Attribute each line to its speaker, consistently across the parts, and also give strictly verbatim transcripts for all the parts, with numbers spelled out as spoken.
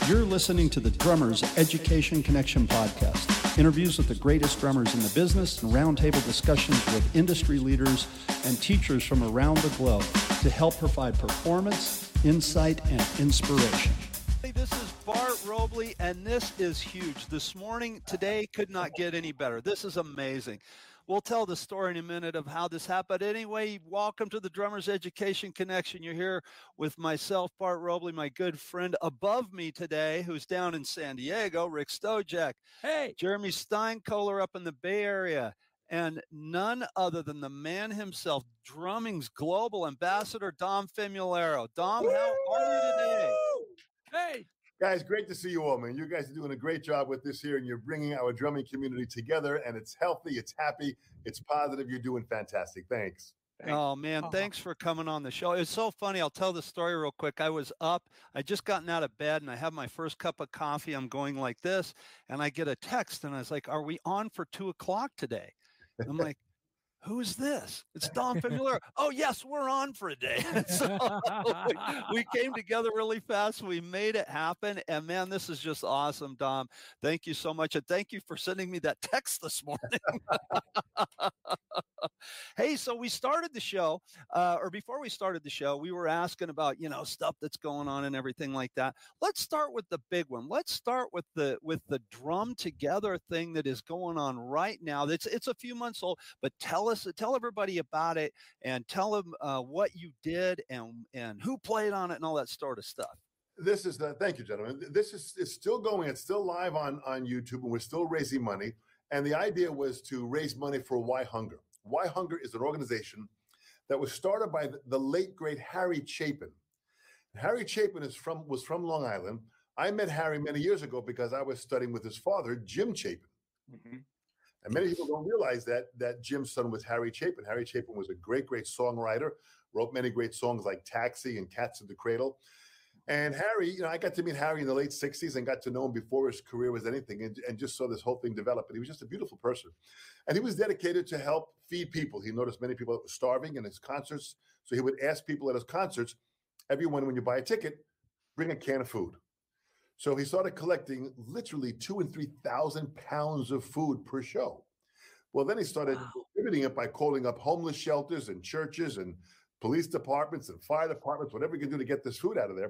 Speaker 1: You're listening to the Drummers Education Connection podcast. Interviews with the greatest drummers in the business and roundtable discussions with industry leaders and teachers from around the globe to help provide performance, insight, and inspiration.
Speaker 2: Hey, this is Bart Robley, and this is huge. This morning, today could not get any better. This is amazing. We'll tell the story in a minute of how this happened. Anyway, welcome to the Drummers Education Connection. You're here with myself, Bart Robley, my good friend above me today, who's down in San Diego, Rick Stojak.
Speaker 3: Hey.
Speaker 2: Jeremy Steinkohler up in the Bay Area. And none other than the man himself, drumming's global ambassador, Dom Famularo. Dom,
Speaker 3: Woo!
Speaker 2: how are you today?
Speaker 3: Hey.
Speaker 4: Guys, great to see you all, man. You guys are doing a great job with this here, and you're bringing our drumming community together, and it's healthy, it's happy, it's positive. You're doing fantastic. Thanks.
Speaker 2: Thanks. Oh, man, uh-huh. Thanks for coming on the show. It's so funny. I'll tell the story real quick. I was up. I just gotten out of bed, and I have my first cup of coffee. I'm going like this, and I get a text, and I was like, are we on for two o'clock today? I'm like, who's this? It's Dom Famularo. Oh, yes, we're on for a day. So we, we came together really fast. We made it happen. And, man, this is just awesome, Dom. Thank you so much. And thank you for sending me that text this morning. Hey, so we started the show, uh, or before we started the show, we were asking about, you know, stuff that's going on and everything like that. Let's start with the big one. Let's start with the with the Drum Together thing that is going on right now. It's, it's a few months old, but tell us, tell everybody about it and tell them uh, what you did and, and who played on it and all that sort of stuff.
Speaker 4: This is the, thank you, gentlemen. This is it's still going. It's still live on, on YouTube, and we're still raising money. And the idea was to raise money for Why Hunger. Why Hunger is an organization that was started by the, the late, great Harry Chapin. Harry Chapin is from was from Long Island. I met Harry many years ago because I was studying with his father, Jim Chapin. Mm-hmm. And many people don't realize that that Jim's son was Harry Chapin. Harry Chapin was a great, great songwriter, wrote many great songs like Taxi and Cats in the Cradle. And Harry, you know, I got to meet Harry in the late sixties and got to know him before his career was anything, and, and just saw this whole thing develop. And he was just a beautiful person. And he was dedicated to help feed people. He noticed many people that were starving in his concerts. So he would ask people at his concerts, everyone, when you buy a ticket, bring a can of food. So he started collecting literally two and three thousand pounds of food per show. Well, then he started wow. distributing it by calling up homeless shelters and churches and police departments and fire departments, whatever he could do to get this food out of there.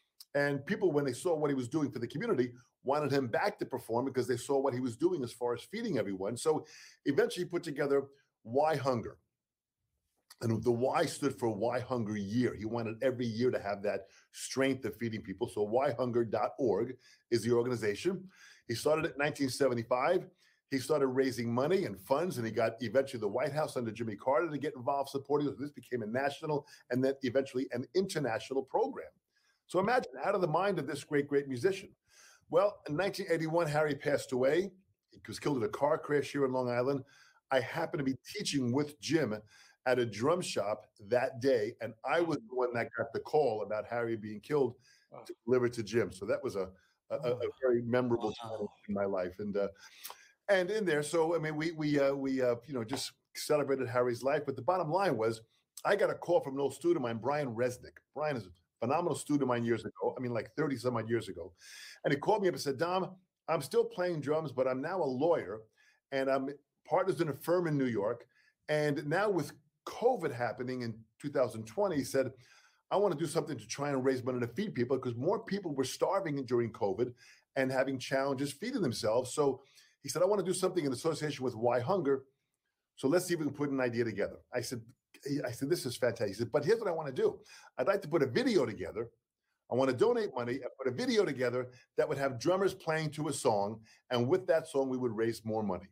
Speaker 4: And people, when they saw what he was doing for the community, wanted him back to perform because they saw what he was doing as far as feeding everyone. So eventually he put together Why Hunger. And the Y stood for Why Hunger Year. He wanted every year to have that strength of feeding people. So why hunger dot org is the organization. He started it in nineteen seventy-five. He started raising money and funds, and he got eventually the White House under Jimmy Carter to get involved supporting it. This became a national and then eventually an international program. So imagine, out of the mind of this great, great musician. Well, in nineteen eighty-one, Harry passed away. He was killed in a car crash here in Long Island. I happened to be teaching with Jim at a drum shop that day, and I was the one that got the call about Harry being killed to deliver to Jim. So that was a, a, a very memorable wow. time in my life. And uh, and in there, so I mean, we we uh, we uh, you know just celebrated Harry's life. But the bottom line was, I got a call from an old student of mine, Brian Resnick. Brian is a phenomenal student of mine years ago. I mean, like thirty some odd years ago. And he called me up and said, Dom, I'm still playing drums, but I'm now a lawyer, and I'm partners in a firm in New York. And now with COVID happening in two thousand twenty, he said, I want to do something to try and raise money to feed people, because more people were starving during COVID and having challenges feeding themselves. So he said, I want to do something in association with Why Hunger. So let's see if we can put an idea together. I said, I said, this is fantastic. He said, but here's what I want to do. I'd like to put a video together. I want to donate money and put a video together that would have drummers playing to a song. And with that song, we would raise more money.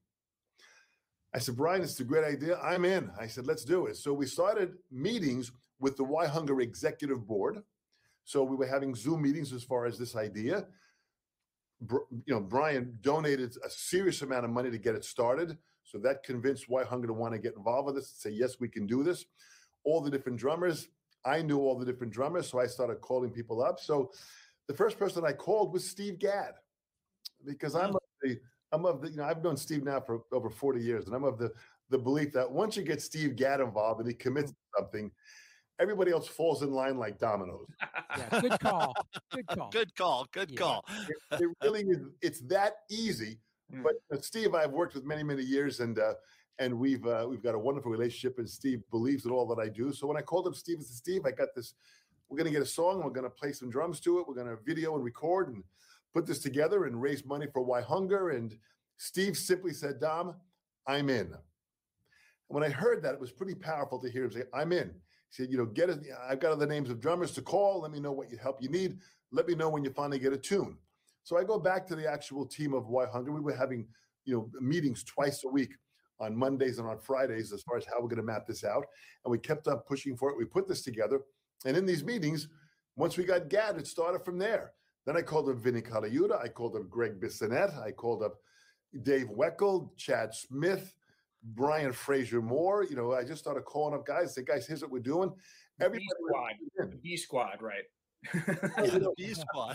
Speaker 4: I said, Brian, it's a great idea. I'm in. I said, let's do it. So we started meetings with the Why Hunger Executive Board. So we were having Zoom meetings as far as this idea. You know, Brian donated a serious amount of money to get it started. So that convinced Why Hunger to want to get involved with this, and say, yes, we can do this. All the different drummers, I knew all the different drummers, so I started calling people up. So the first person I called was Steve Gadd, because I'm of the, I'm of the, you know, I've known Steve now for over forty years, and I'm of the, the belief that once you get Steve Gadd involved and he commits to something, everybody else falls in line like dominoes.
Speaker 3: Yeah, good call. Good call.
Speaker 2: Good call. Good
Speaker 3: Yeah.
Speaker 2: call.
Speaker 4: It, it really is. It's that easy. But uh, Steve, I've worked with many, many years, and uh, and we've uh, we've got a wonderful relationship. And Steve believes in all that I do. So when I called up Steve, I said, Steve, I got this. We're going to get a song. We're going to play some drums to it. We're going to video and record and put this together and raise money for Why Hunger. And Steve simply said, Dom, I'm in. And when I heard that, it was pretty powerful to hear him say, I'm in. He said, you know, get it. I've got other names of drummers to call. Let me know what you help you need. Let me know when you finally get a tune. So I go back to the actual team of Why Hunger. We were having, you know, meetings twice a week on Mondays and on Fridays as far as how we're going to map this out. And we kept on pushing for it. We put this together. And in these meetings, once we got Gad, it started from there. Then I called up Vinny Colaiuta. I called up Greg Bissonette. I called up Dave Weckl, Chad Smith, Brian Fraser Moore. You know, I just started calling up guys. Say, guys, here's what we're doing. Everybody
Speaker 5: B squad, the B squad, right?
Speaker 2: Yeah, the B squad.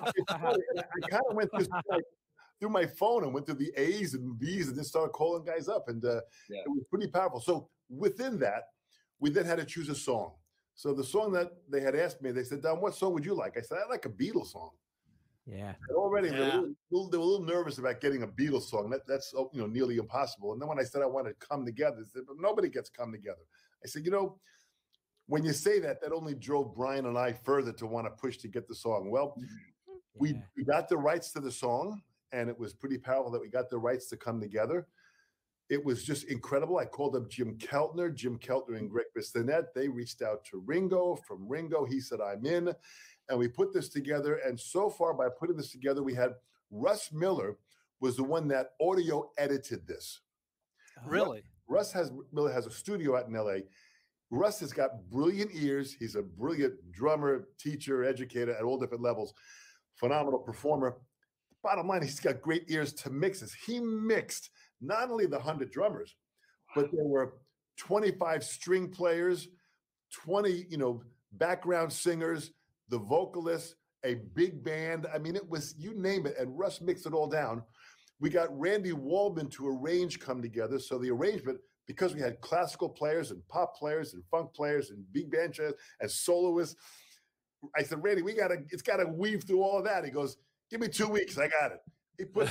Speaker 4: I kind of went through, like, through my phone and went through the A's and B's and then started calling guys up. And uh, yeah. It was pretty powerful. So within that, we then had to choose a song. So the song that they had asked me, they said, Don, what song would you like? I said, I like a Beatles song.
Speaker 3: Yeah.
Speaker 4: And already
Speaker 2: yeah.
Speaker 4: They, were a little, they were a little nervous about getting a Beatles song. That, that's you know nearly impossible. And then when I said I wanted to come together, they said, but nobody gets come together. I said, you know, when you say that, that only drove Brian and I further to want to push to get the song. Well, yeah. we, we got the rights to the song, and it was pretty powerful that we got the rights to come together. It was just incredible. I called up Jim Keltner, Jim Keltner and Greg Bissonette. They reached out to Ringo. From Ringo, he said, I'm in. And we put this together. And so far, by putting this together, we had Russ Miller was the one that audio edited this.
Speaker 2: Really?
Speaker 4: Russ has Miller has a studio out in L A. Russ has got brilliant ears. He's a brilliant drummer, teacher, educator at all different levels. Phenomenal performer. Bottom line, he's got great ears to mix this. He mixed not only the one hundred drummers, but there were twenty-five string players, twenty, you know, background singers, the vocalists, a big band. I mean, it was, you name it, and Russ mixed it all down. We got Randy Waldman to arrange Come Together. So the arrangement, because we had classical players and pop players and funk players and big band players and soloists, I said, Randy, we got to, it's got to weave through all of that. He goes, give me two weeks. I got it. He puts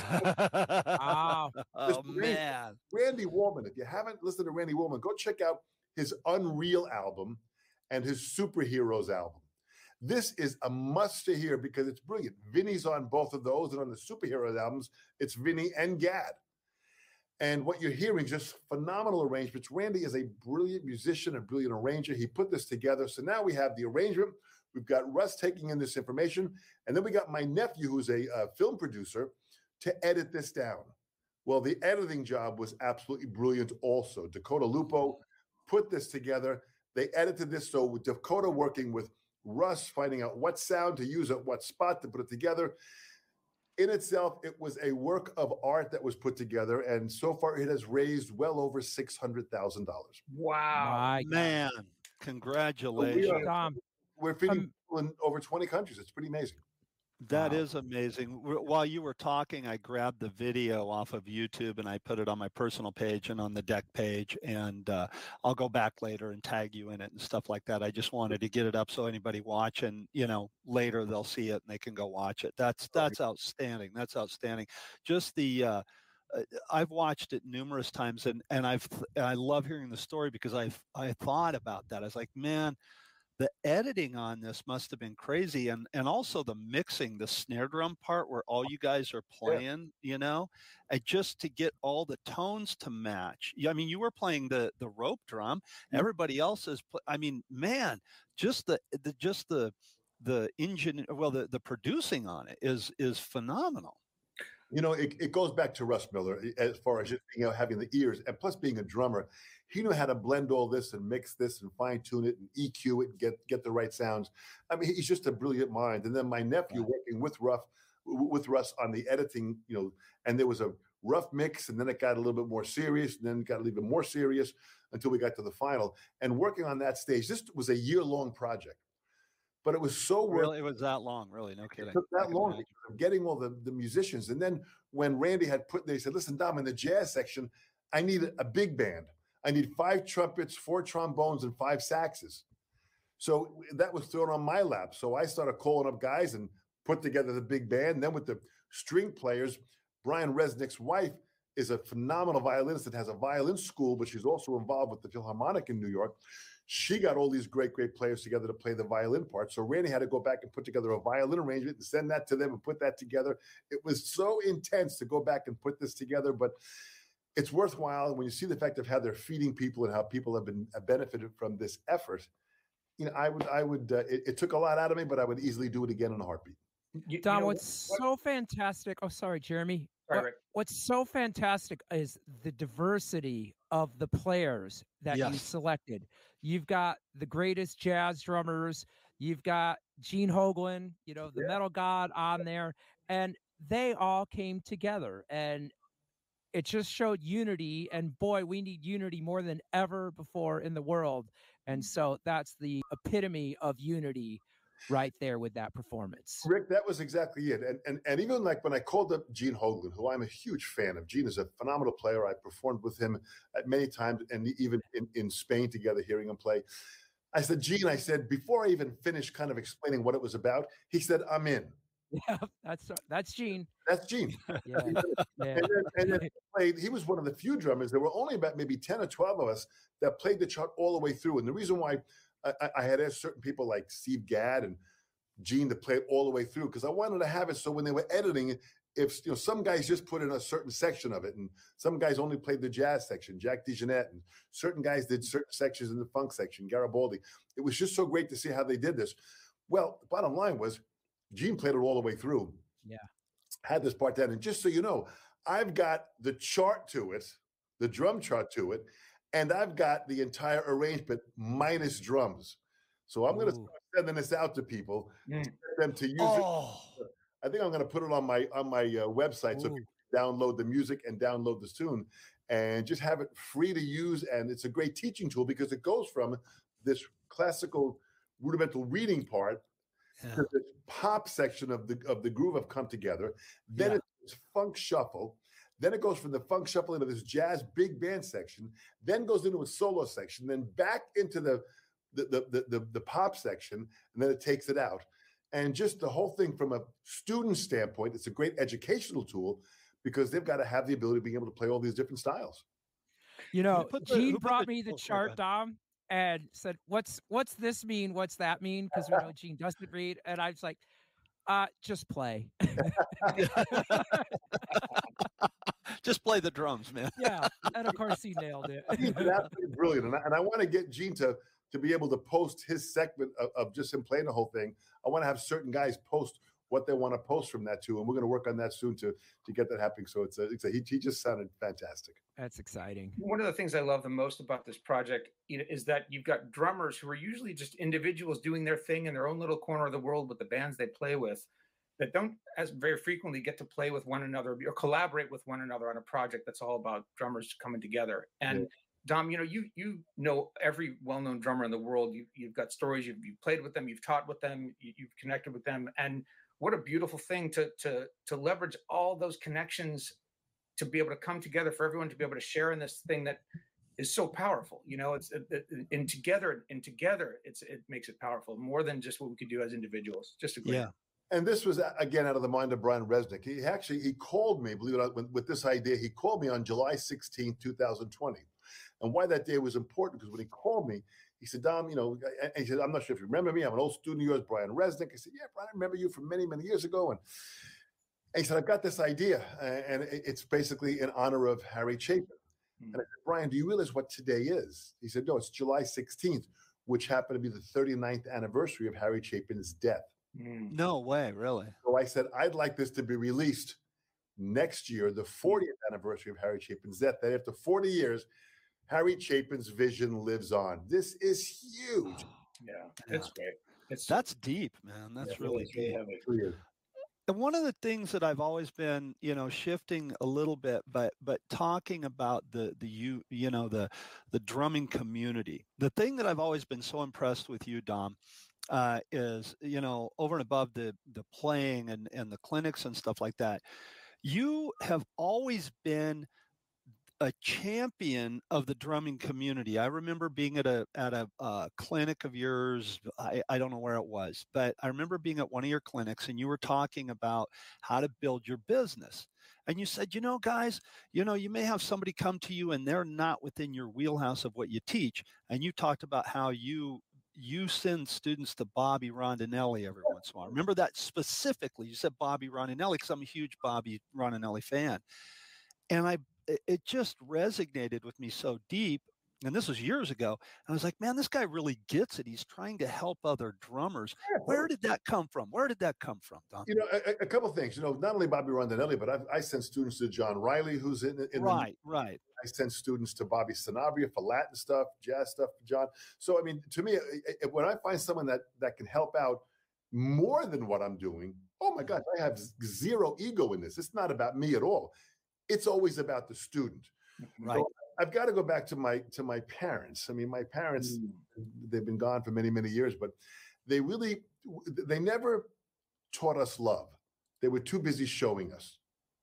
Speaker 3: wow.
Speaker 2: Oh, man.
Speaker 4: Randy Waldman. If you haven't listened to Randy Waldman, go check out his Unreal album and his Superheroes album. This is a must to hear because it's brilliant. Vinny's on both of those, and on the Superheroes albums, it's Vinny and Gad. And what you're hearing is just phenomenal arrangements. Randy is a brilliant musician, a brilliant arranger. He put this together. So now we have the arrangement. We've got Russ taking in this information. And then we got my nephew, who's a uh, film producer, to edit this down. Well, the editing job was absolutely brilliant also. Dakota Lupo put this together. They edited this. So with Dakota working with Russ, finding out what sound to use at what spot to put it together. In itself, it was a work of art that was put together. And so far, it has raised well over six hundred thousand dollars.
Speaker 5: Wow.
Speaker 2: Man, congratulations.
Speaker 4: So we are, we're feeding
Speaker 3: Um,
Speaker 4: people in over twenty countries. It's pretty amazing.
Speaker 2: That
Speaker 3: Wow.
Speaker 2: is amazing. W- While you were talking, I grabbed the video off of YouTube and I put it on my personal page and on the deck page. And uh, I'll go back later and tag you in it and stuff like that. I just wanted to get it up so anybody watching, you know, later they'll see it and they can go watch it. That's that's outstanding. That's outstanding. Just the uh, uh, I've watched it numerous times and and I've I love hearing the story because I've I thought about that. I was like, man, the editing on this must have been crazy. And and also the mixing, the snare drum part where all you guys are playing, yeah. you know, and just to get all the tones to match. I mean, you were playing the, the rope drum. Mm-hmm. Everybody else is, pl- I mean, man, just the, the just the, the engine, well, the, the producing on it is, is phenomenal.
Speaker 4: You know, it, it goes back to Russ Miller as far as just you know having the ears and plus being a drummer. He knew how to blend all this and mix this and fine tune it and E Q it and get get the right sounds. I mean, he's just a brilliant mind. And then my nephew working with Russ with Russ on the editing, you know, and there was a rough mix, and then it got a little bit more serious, and then it got a little bit more serious until we got to the final. And working on that stage, this was a year long project. But it was so worth
Speaker 2: really, it was that long, really, no kidding.
Speaker 4: It took that long because of getting all the, the musicians. And then when Randy had put, they said, listen, Dom, in the jazz section, I need a, a big band. I need five trumpets, four trombones, and five saxes. So that was thrown on my lap. So I started calling up guys and put together the big band. And then with the string players, Brian Resnick's wife is a phenomenal violinist that has a violin school, but she's also involved with the Philharmonic in New York. She got all these great, great players together to play the violin part. So Randy had to go back and put together a violin arrangement and send that to them and put that together. It was so intense to go back and put this together, but it's worthwhile when you see the fact of how they're feeding people and how people have been uh, benefited from this effort. You know, I would, I would, uh, it, it took a lot out of me, but I would easily do it again in a heartbeat.
Speaker 5: You,
Speaker 3: Dom,
Speaker 5: you know,
Speaker 3: what's
Speaker 5: what-
Speaker 3: so fantastic? Oh, sorry, Jeremy.
Speaker 5: Sorry,
Speaker 3: What-
Speaker 5: Rick.
Speaker 3: what's so fantastic is the diversity of the players that you
Speaker 2: Yes.
Speaker 3: selected. You've got the greatest jazz drummers. You've got Gene Hoglan, you know, the
Speaker 4: Yeah.
Speaker 3: metal god on there, and they all came together, and it just showed unity. And boy, we need unity more than ever before in the world. And so that's the epitome of unity right there with that performance.
Speaker 4: Rick, that was exactly it. And, and and even like when I called up Gene Hoglan, who I'm a huge fan of. Gene is a phenomenal player. I performed with him at many times, and even in, in Spain together, hearing him play. I said, Gene, I said, before I even finished kind of explaining what it was about, he said, I'm in.
Speaker 3: Yeah, that's that's Gene.
Speaker 4: That's Gene.
Speaker 3: Yeah, yeah.
Speaker 4: And then, and then he played, he was one of the few drummers. There were only about maybe ten or twelve of us that played the chart all the way through. And the reason why I, I- I had asked certain people like Steve Gadd and Gene to play it all the way through, because I wanted to have it so when they were editing it, if you know some guys just put in a certain section of it, and some guys only played the jazz section, Jack DeJohnette, and certain guys did certain sections in the funk section, Garibaldi. It was just so great to see how they did this. Well, the bottom line was Gene played it all the way through.
Speaker 3: Yeah.
Speaker 4: Had this part down. And just so you know, I've got the chart to it, the drum chart to it, and I've got the entire arrangement minus drums. So I'm going to
Speaker 3: Ooh.
Speaker 4: start sending this out to people,
Speaker 5: Mm.
Speaker 4: to get them to use it.
Speaker 2: Oh,
Speaker 4: I think I'm going to put it on my on my uh, website so
Speaker 3: Ooh.
Speaker 4: people can download the music and download the tune and just have it free to use. And it's a great teaching tool because it goes from this classical rudimental reading part
Speaker 2: yeah.
Speaker 4: to this pop section of the of the groove of Come Together. Then
Speaker 2: Yeah.
Speaker 4: it's funk shuffle. Then it goes from the funk shuffle into this jazz big band section. Then goes into a solo section. Then back into the the the the, the, the pop section, and then it takes it out. And just the whole thing from a student standpoint, it's a great educational tool because they've got to have the ability of being able to play all these different styles.
Speaker 3: You know,
Speaker 2: put the-
Speaker 3: Gene
Speaker 2: who put
Speaker 3: brought
Speaker 2: the-
Speaker 3: me the
Speaker 2: oh, sorry,
Speaker 3: chart,
Speaker 2: go
Speaker 3: Dom, and said, "What's what's this mean? What's that mean?" Because we know Gene doesn't read, and I was like, "Uh, just play."
Speaker 2: Just play the drums, man.
Speaker 3: Yeah, and of course he nailed it.
Speaker 4: He's absolutely brilliant, and I, and I want to get Gene to to be able to post his segment of, of just him playing the whole thing. I want to have certain guys post what they want to post from that too, and we're going to work on that soon to to get that happening. So it's a, it's a he, he just sounded fantastic.
Speaker 3: That's exciting.
Speaker 5: One of the things I love the most about this project, you know, is that you've got drummers who are usually just individuals doing their thing in their own little corner of the world with the bands they play with, that don't as very frequently get to play with one another or collaborate with one another on a project that's all about drummers coming together. And
Speaker 4: Yeah.
Speaker 5: Dom, you know, you you know every well-known drummer in the world. You, you've got stories. You've, you've played with them. You've taught with them. You, you've connected with them. And what a beautiful thing to to to leverage all those connections to be able to come together for everyone to be able to share in this thing that is so powerful. You know, it's it, it, and together and together, it's it makes it powerful more than just what we could do as individuals. Just a great.
Speaker 2: Yeah.
Speaker 4: And this was uh, again out of the mind of Brian Resnick. He actually he called me, believe it or not, with, with this idea. He called me on July sixteenth, two thousand twenty. And why that day was important, because when he called me, he said, Dom, you know, and he said, I'm not sure if you remember me. I'm an old student of yours, Brian Resnick. I said, yeah, Brian, I remember you from many, many years ago. And, and he said, I've got this idea, and it's basically in honor of Harry Chapin.
Speaker 5: Mm.
Speaker 4: And I said, Brian, do you realize what today is? He said, no, it's July sixteenth, which happened to be the thirty-ninth anniversary of Harry Chapin's death.
Speaker 5: Mm.
Speaker 2: No way, really.
Speaker 4: So I said, I'd like this to be released next year, the fortieth anniversary of Harry Chapin's death, that after forty years, Harry Chapin's vision lives on. This is huge.
Speaker 5: Yeah, it's great. It's
Speaker 2: That's deep, man. That's
Speaker 5: it's
Speaker 2: really
Speaker 5: it's really
Speaker 2: deep.
Speaker 5: heavy.
Speaker 4: It really is.
Speaker 2: And one of the things that I've always been, you know, shifting a little bit, but but talking about the the you you know the the drumming community. The thing that I've always been so impressed with you, Dom, uh, is you know over and above the the playing and and the clinics and stuff like that, you have always been a champion of the drumming community. I remember being at a at a uh, clinic of yours. I, I don't know where it was, but I remember being at one of your clinics, and you were talking about how to build your business. And you said, you know, guys, you know, you may have somebody come to you and they're not within your wheelhouse of what you teach. And you talked about how you you send students to Bobby Rondinelli every once in a while. Remember that specifically. You said Bobby Rondinelli because I'm a huge Bobby Rondinelli fan. And I it just resonated with me so deep. And this was years ago. And I was like, man, this guy really gets it. He's trying to help other drummers. Where did that come from? Where did that come from, Don?
Speaker 4: You know, a, a couple of things. You know, not only Bobby Rondinelli, but I've, I sent students to John Riley, who's in, in
Speaker 2: right,
Speaker 4: the,
Speaker 2: right.
Speaker 4: I sent students to Bobby Sanabria for Latin stuff, jazz stuff, John. So, I mean, to me, when I find someone that that can help out more than what I'm doing, oh my gosh, I have zero ego in this. It's not about me at all. It's always about the student.
Speaker 2: Right.
Speaker 4: So I've got to go back to my to my parents. I mean, my parents, mm. they've been gone for many, many years, but they really, they never taught us love. They were too busy showing us.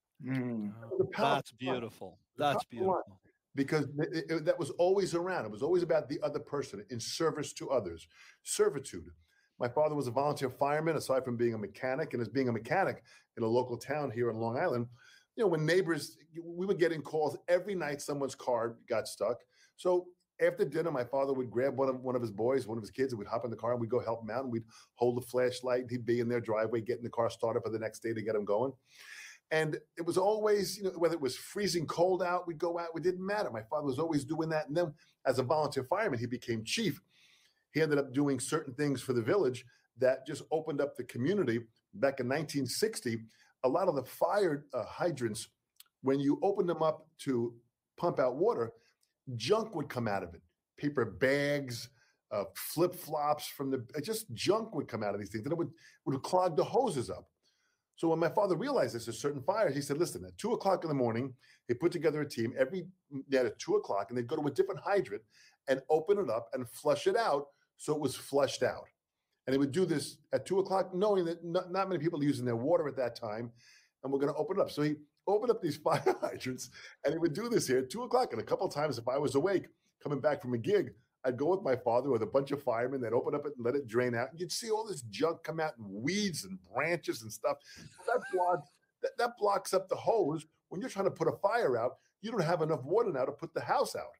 Speaker 2: Mm. That's beautiful. That's beautiful.
Speaker 4: Because it, it, that was always around. It was always about the other person in service to others. Servitude. My father was a volunteer fireman, aside from being a mechanic. And as being a mechanic in a local town here in Long Island, you know, when neighbors, we were getting calls every night someone's car got stuck. So after dinner, my father would grab one of one of his boys, one of his kids, and we'd hop in the car and we'd go help him out. And we'd hold the flashlight. And he'd be in their driveway, getting the car started for the next day to get him going. And it was always, you know, whether it was freezing cold out, we'd go out. It didn't matter. My father was always doing that. And then as a volunteer fireman, he became chief. He ended up doing certain things for the village that just opened up the community. Back in nineteen sixty, a lot of the fire uh, hydrants, when you opened them up to pump out water, junk would come out of it. Paper bags, uh, flip-flops from the, just junk would come out of these things. And it would, would clog the hoses up. So when my father realized this, a certain fire, he said, listen, at two o'clock in the morning, they put together a team every day at two o'clock, and they'd go to a different hydrant and open it up and flush it out so it was flushed out. And he would do this at two o'clock, knowing that not, not many people are using their water at that time, and we're going to open it up. So he opened up these fire hydrants, and he would do this here at two o'clock. And a couple of times, if I was awake, coming back from a gig, I'd go with my father with a bunch of firemen. They'd open up it and let it drain out. And you'd see all this junk come out in weeds and branches and stuff. That blocks, that, that blocks up the hose. When you're trying to put a fire out, you don't have enough water now to put the house out.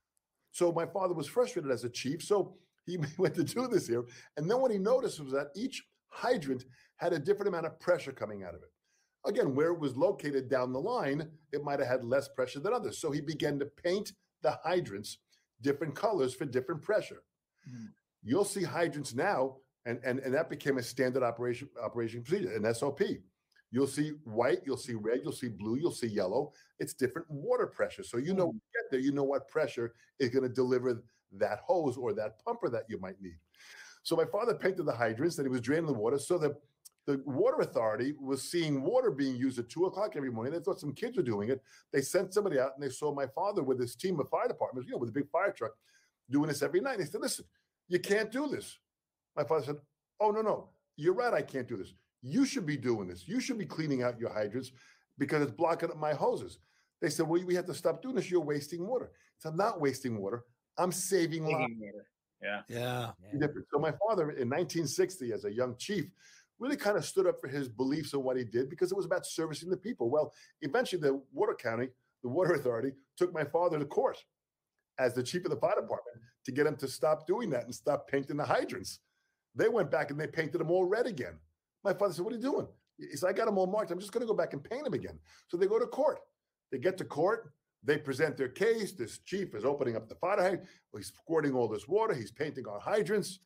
Speaker 4: So my father was frustrated as a chief. So he went to do this here. And then what he noticed was that each hydrant had a different amount of pressure coming out of it. Again, where it was located down the line, it might have had less pressure than others. So he began to paint the hydrants different colors for different pressure. Mm. You'll see hydrants now, and, and, and that became a standard operation operation procedure, an S O P. You'll see white, you'll see red, you'll see blue, you'll see yellow. It's different water pressure. So you know, when you get there, you know what pressure is going to deliver that hose or that pumper that you might need. So my father painted the hydrants, and he was draining the water. So the, the water authority was seeing water being used at two o'clock every morning. They thought some kids were doing it. They sent somebody out, and they saw my father with his team of fire departments, you know, with a big fire truck, doing this every night. They said, listen, you can't do this. My father said, oh, no, no, you're right, I can't do this. You should be doing this. You should be cleaning out your hydrants because it's blocking up my hoses. They said, well, we have to stop doing this. You're wasting water. So I'm not wasting water. I'm saving lives.
Speaker 5: Yeah.
Speaker 2: Yeah.
Speaker 4: yeah. So my father in nineteen sixty, as a young chief, really kind of stood up for his beliefs on what he did because it was about servicing the people. Well, eventually the water county, the water authority, took my father to court as the chief of the fire department to get him to stop doing that and stop painting the hydrants. They went back and they painted them all red again. My father said, what are you doing? He said, I got them all marked. I'm just going to go back and paint them again. So they go to court. They get to court. They present their case. This chief is opening up the fire hydrant. He's squirting all this water. He's painting our hydrants.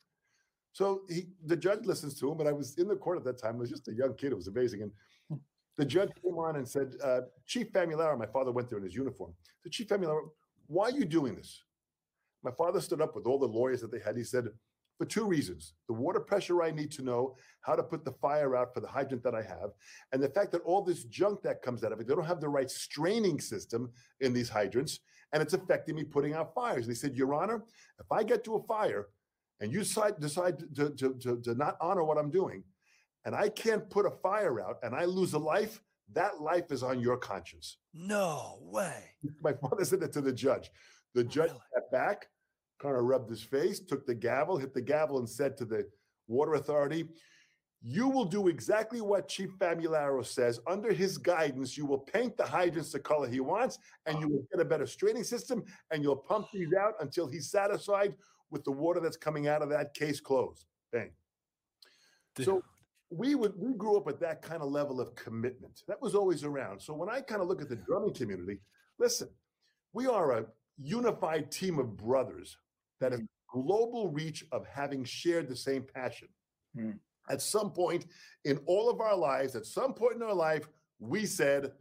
Speaker 4: So he, the judge listens to him, and I was in the court at that time. I was just a young kid. It was amazing. And the judge came on and said, uh, Chief Famularo, my father went there in his uniform. So Chief Famularo, why are you doing this? My father stood up with all the lawyers that they had. He said, for two reasons. The water pressure I need to know, how to put the fire out for the hydrant that I have, and the fact that all this junk that comes out of it, they don't have the right straining system in these hydrants, and it's affecting me putting out fires. And he said, Your Honor, if I get to a fire and you decide, decide to, to, to, to not honor what I'm doing, and I can't put a fire out and I lose a life, that life is on your conscience.
Speaker 2: No way.
Speaker 4: My father said that to the judge. The judge
Speaker 2: Really?
Speaker 4: stepped back, kind of rubbed his face, took the gavel, hit the gavel, and said to the water authority, you will do exactly what Chief Famularo says. Under his guidance, you will paint the hydrants the color he wants, and you will get a better straining system, and you'll pump these out until he's satisfied with the water that's coming out of that case closed. Bang.
Speaker 2: Dude.
Speaker 4: So we would we grew up with that kind of level of commitment. That was always around. So when I kind of look at the drumming community, listen, we are a unified team of brothers that have global reach of having shared the same passion.
Speaker 5: Mm.
Speaker 4: At some point in all of our lives, at some point in our life, we said,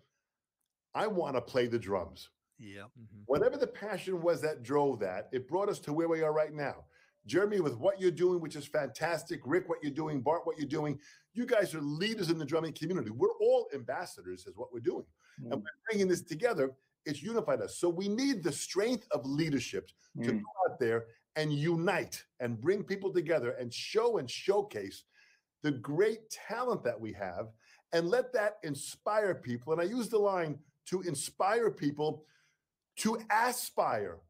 Speaker 4: I want to play the drums.
Speaker 2: Yeah.
Speaker 3: Mhm.
Speaker 4: Whatever the passion was that drove that, it brought us to where we are right now. Jeremy, with what you're doing, which is fantastic. Rick, what you're doing. Bart, what you're doing. You guys are leaders in the drumming community. We're all ambassadors is what we're doing.
Speaker 5: Mm.
Speaker 4: And by bringing this together, it's unified us. So we need the strength of leadership to
Speaker 5: Mm.
Speaker 4: go out there and unite and bring people together and show and showcase the great talent that we have and let that inspire people. And I use the line to inspire people to aspire.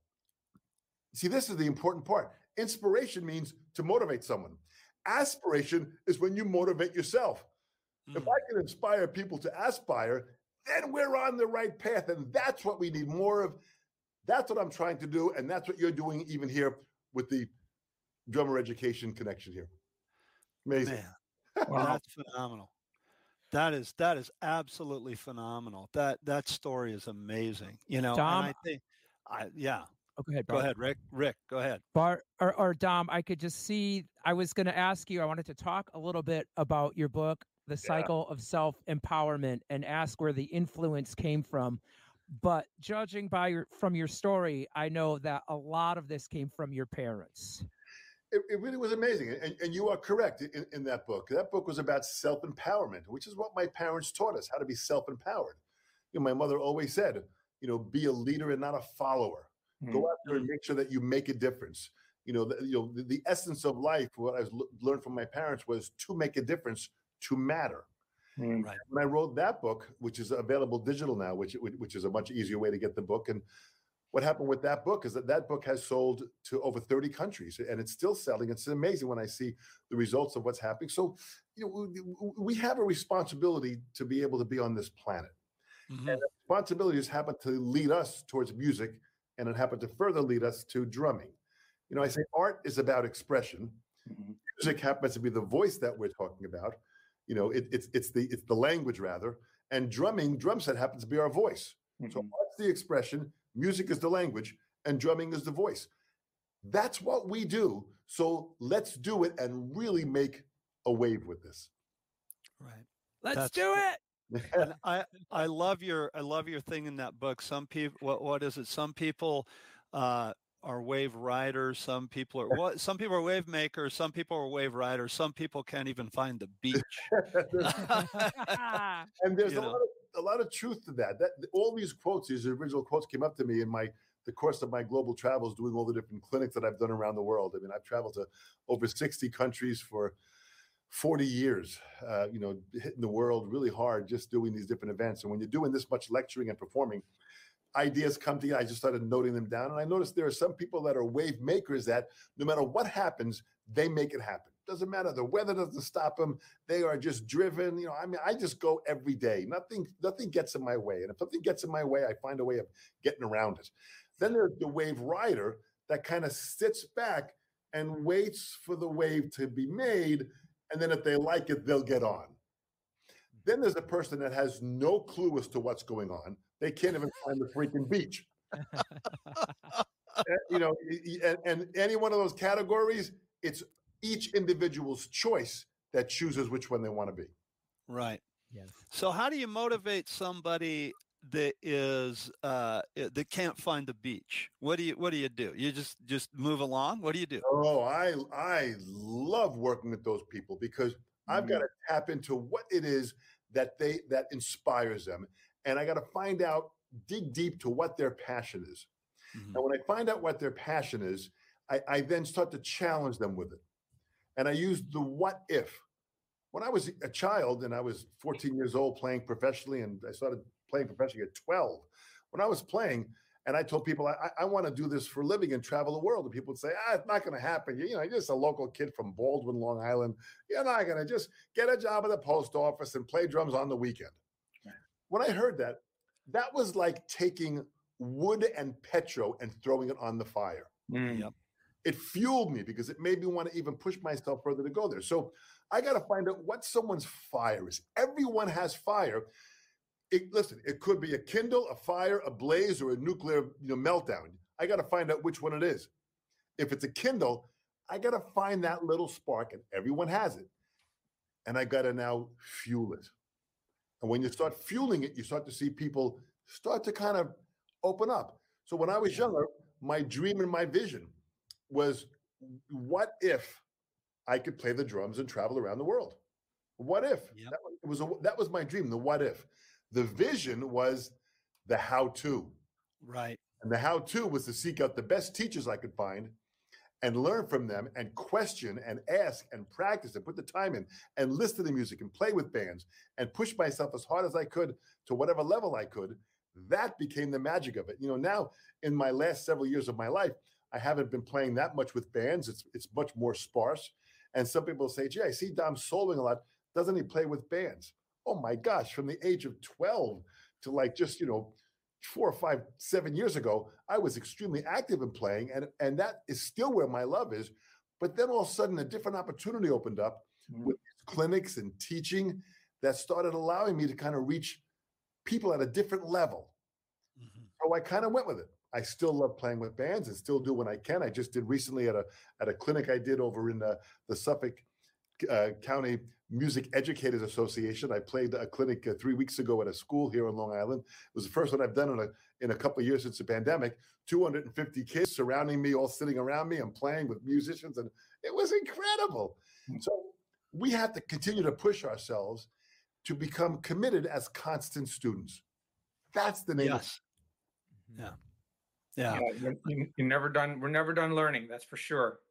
Speaker 4: See, this is the important part. Inspiration means to motivate someone. Aspiration is when you motivate yourself. If
Speaker 2: Mm.
Speaker 4: I can inspire people to aspire, then we're on the right path. And that's what we need more of. That's what I'm trying to do. And that's what you're doing even here with the Drummer Education Connection here. Amazing.
Speaker 2: Man,
Speaker 5: Wow.
Speaker 2: that's phenomenal. That is that is absolutely phenomenal. That that story is amazing. You know,
Speaker 3: Dom-
Speaker 2: and I think, I yeah.
Speaker 3: Oh, go ahead,
Speaker 2: Go
Speaker 3: Bart.
Speaker 2: ahead, Rick. Rick, go ahead.
Speaker 3: Bart or, or Dom, I could just see. I was going to ask you. I wanted to talk a little bit about your book, The Cycle of Self Empowerment, and ask where the influence came from. But judging by your from your story, I know that a lot of this came from your parents.
Speaker 4: It, it really was amazing. And, and you are correct in, in that book. That book was about self-empowerment, which is what my parents taught us, how to be self-empowered. You know, my mother always said, you know, be a leader and not a follower.
Speaker 5: Mm.
Speaker 4: Go out there and make sure that you make a difference. You know, the, you know, the, the essence of life, what I l- learned from my parents was to make a difference, to matter.
Speaker 5: Mm.
Speaker 2: Right.
Speaker 4: When I wrote that book, which is available digital now, which which is a much easier way to get the book. And what happened with that book is that that book has sold to over thirty countries, and it's still selling. It's amazing when I see the results of what's happening. So, you know, we, we have a responsibility to be able to be on this planet.
Speaker 2: Mhm.
Speaker 4: And the responsibility has happened to lead us towards music, and it happened to further lead us to drumming. You know, I say art is about expression.
Speaker 5: Mhm.
Speaker 4: Music happens to be the voice that we're talking about. You know, it, it's it's the it's the language rather, and drumming, drum set happens to be our voice. So
Speaker 5: Mhm.
Speaker 4: art's the expression, music is the language, and drumming is the voice. That's what we do. So let's do it and really make a wave with this.
Speaker 2: Right.
Speaker 3: Let's
Speaker 2: That's
Speaker 3: do
Speaker 2: the-
Speaker 3: it.
Speaker 2: And I I love your I love your thing in that book. Some people what what is it? Some people uh are wave riders, some people are what some people are wave makers, some people are wave riders, some people can't even find the beach.
Speaker 4: And there's
Speaker 2: You
Speaker 4: a
Speaker 2: know.
Speaker 4: lot of a lot of truth to that. That all these quotes, these original quotes, came up to me in my the course of my global travels, doing all the different clinics that I've done around the world. I mean, I've traveled to over sixty countries for forty years. Uh, you know, hitting the world really hard, just doing these different events. And when you're doing this much lecturing and performing, ideas come to you. I just started noting them down, and I noticed there are some people that are wave makers that no matter what happens, they make it happen. Doesn't matter. The weather doesn't stop them. They are just driven. You know, I mean, I just go every day. Nothing, nothing gets in my way. And if something gets in my way, I find a way of getting around it. Then there's the wave rider that kind of sits back and waits for the wave to be made. And then if they like it, they'll get on. Then there's a person that has no clue as to what's going on. They can't even find the freaking beach. Uh, you know, y- y- and, and any one of those categories, it's each individual's choice that chooses which one they want to be.
Speaker 2: Right.
Speaker 3: Yes.
Speaker 2: So how do you motivate somebody that is uh i- that can't find the beach? What do you what do you do? You just just move along? What do you do?
Speaker 4: Oh, I I love working with those people because I've got to tap into what it is that they that inspires them, and I got to find out, dig deep to what their passion is.
Speaker 2: Mhm.
Speaker 4: And when I find out what their passion is, I, I then start to challenge them with it. And I use the what if. when I was a child and I was fourteen years old playing professionally, and I started playing professionally at twelve. When I was playing, and I told people I, I want to do this for a living and travel the world, and people would say, "Ah, it's not going to happen. You, you know, you're just a local kid from Baldwin, Long Island. You're not going to just get a job at the post office and play drums on the weekend." When I heard that, that was like taking wood and petro and throwing it on the fire.
Speaker 5: Mm.
Speaker 2: Yep.
Speaker 4: It fueled me because it made me want to even push myself further to go there. So I got to find out what someone's fire is. Everyone has fire. It, listen, it could be a kindle, a fire, a blaze, or a nuclear you know, meltdown. I got to find out which one it is. If it's a kindle, I got to find that little spark, and everyone has it. And I got to now fuel it. And when you start fueling it, you start to see people start to kind of open up. So when I was younger, my dream and my vision was, what if I could play the drums and travel around the world? What if?
Speaker 2: Yep.
Speaker 4: That was, it was a, that was my dream, the what if. The vision was the how-to.
Speaker 2: Right.
Speaker 4: And the how-to was to seek out the best teachers I could find and learn from them and question and ask and practice and put the time in and listen to the music and play with bands and push myself as hard as I could to whatever level I could. That became the magic of it. You know, now in my last several years of my life, I haven't been playing that much with bands. It's it's much more sparse. And some people say, "Gee, I see Dom soloing a lot. Doesn't he play with bands?" Oh my gosh, from the age of twelve to like just, you know, four or five, seven years ago, I was extremely active in playing, and, and that is still where my love is. But then all of a sudden, a different opportunity opened up mm-hmm. with clinics and teaching that started allowing me to kind of reach people at a different level. Mm-hmm. So I kind of went with it. I still love playing with bands and still do when I can. I just did recently at a at a clinic I did over in the, the Suffolk uh, County Music Educators Association. I played a clinic uh, three weeks ago at a school here in Long Island. It was the first one I've done in a in a couple of years since the pandemic. two hundred fifty kids surrounding me, all sitting around me and playing with musicians, and it was incredible. Mm-hmm. So we have to continue to push ourselves to become committed as constant students. That's the name.
Speaker 2: Yes.
Speaker 4: Of-
Speaker 2: yeah. Yeah.
Speaker 5: yeah you're, you're never done. We're never done learning. That's for sure.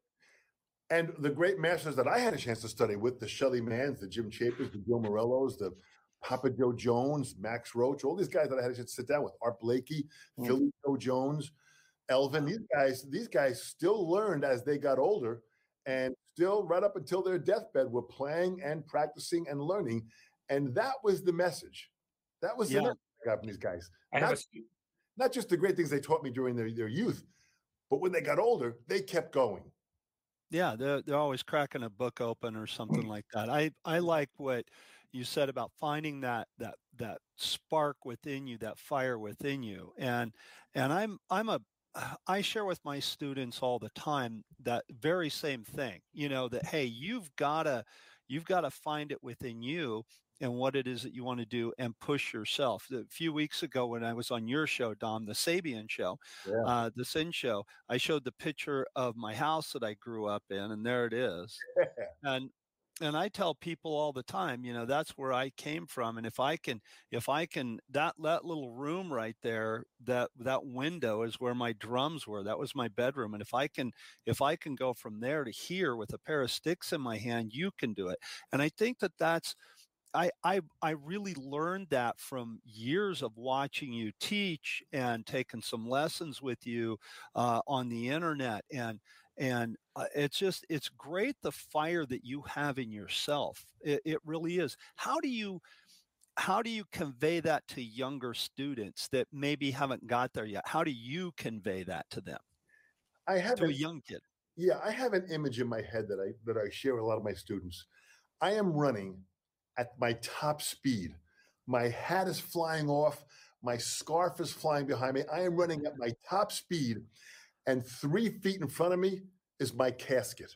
Speaker 4: And the great masters that I had a chance to study with, the Shelly Manns, the Jim Chapers, the Joe Morellos, the Papa Joe Jones, Max Roach, all these guys that I had a chance to sit down with, Art Blakey, mm-hmm. Philly Joe Jones, Elvin, these guys, these guys still learned as they got older and still right up until their deathbed were playing and practicing and learning. And that was the message. That was
Speaker 2: yeah.
Speaker 4: the message I got from these guys.
Speaker 5: I
Speaker 4: not,
Speaker 5: have a-
Speaker 4: not just the great things they taught me during their, their youth, but when they got older, they kept going.
Speaker 2: Yeah, they're they're always cracking a book open or something like that. I, I like what you said about finding that that that spark within you, that fire within you. And and I'm I'm a I share with my students all the time that very same thing. You know, that hey, you've gotta you've gotta find it within you and what it is that you want to do and push yourself. A few weeks ago when I was on your show, Dom, the Sabian show, yeah. uh, the Sin show, I showed the picture of my house that I grew up in, and there it is. and and I tell people all the time, you know, that's where I came from. And if I can, if I can, that, that little room right there, that, that window is where my drums were. That was my bedroom. And if I can, if I can go from there to here with a pair of sticks in my hand, you can do it. And I think that that's, I, I I really learned that from years of watching you teach and taking some lessons with you uh, on the internet, and and uh, it's just it's great the fire that you have in yourself. It, it really is. How do you how do you convey that to younger students that maybe haven't got there yet? How do you convey that to them?
Speaker 4: I have
Speaker 2: to
Speaker 4: a,
Speaker 2: a young kid.
Speaker 4: Yeah, I have an image in my head that I that I share with a lot of my students. I am running at my top speed. My hat is flying off. My scarf is flying behind me. I am running at my top speed, and three feet in front of me is my casket.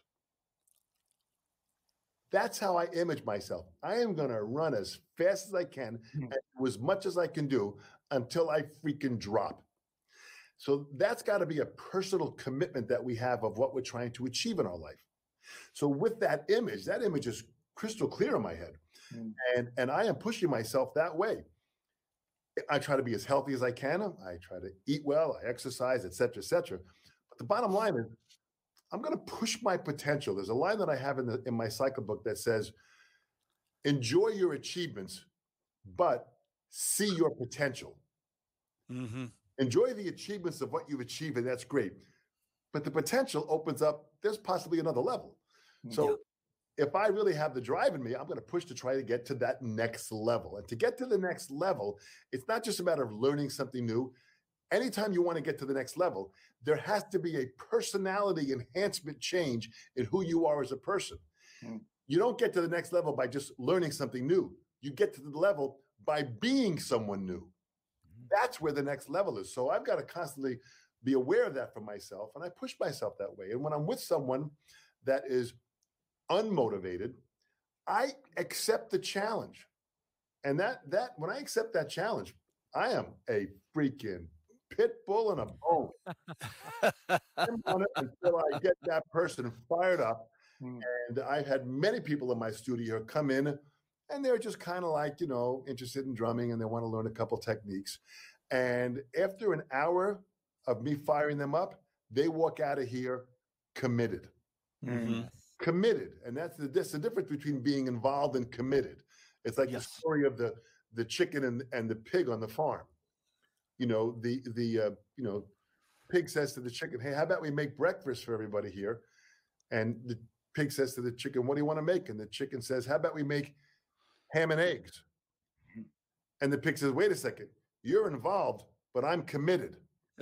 Speaker 4: That's how I image myself. I am going to run as fast as I can mm-hmm. and do as much as I can do until I freaking drop. So that's got to be a personal commitment that we have of what we're trying to achieve in our life. So with that image, that image is crystal clear in my head. And and I am pushing myself that way. I try to be as healthy as I can. I try to eat well, I exercise, et cetera, et cetera. But the bottom line is, I'm going to push my potential. There's a line that I have in the in my cycle book that says, enjoy your achievements, but see your potential.
Speaker 2: Mm-hmm.
Speaker 4: Enjoy the achievements of what you've achieved, and that's great. But the potential opens up, there's possibly another level. So yeah. if I really have the drive in me, I'm going to push to try to get to that next level. And to get to the next level, it's not just a matter of learning something new. Anytime you want to get to the next level, there has to be a personality enhancement change in who you are as a person. Mm. You don't get to the next level by just learning something new. You get to the level by being someone new. Mm. That's where the next level is. So I've got to constantly be aware of that for myself, and I push myself that way. And when I'm with someone that is unmotivated, I accept the challenge. And that that when I accept that challenge, I am a freaking pit bull and a bone. I'm on it until I get that person fired up. Mm. And I've had many people in my studio come in, and they're just kind of like, you know, interested in drumming, and they want to learn a couple techniques. And after an hour of me firing them up, they walk out of here committed.
Speaker 2: Mm-hmm.
Speaker 4: Committed. And that's the, that's the difference between being involved and committed. It's like yes. the story of the, the chicken and, and the pig on the farm. You know, the, the uh, you know, pig says to the chicken, hey, how about we make breakfast for everybody here? And the pig says to the chicken, what do you want to make? And the chicken says, how about we make ham and eggs? Mm-hmm. And the pig says, wait a second, you're involved, but I'm committed.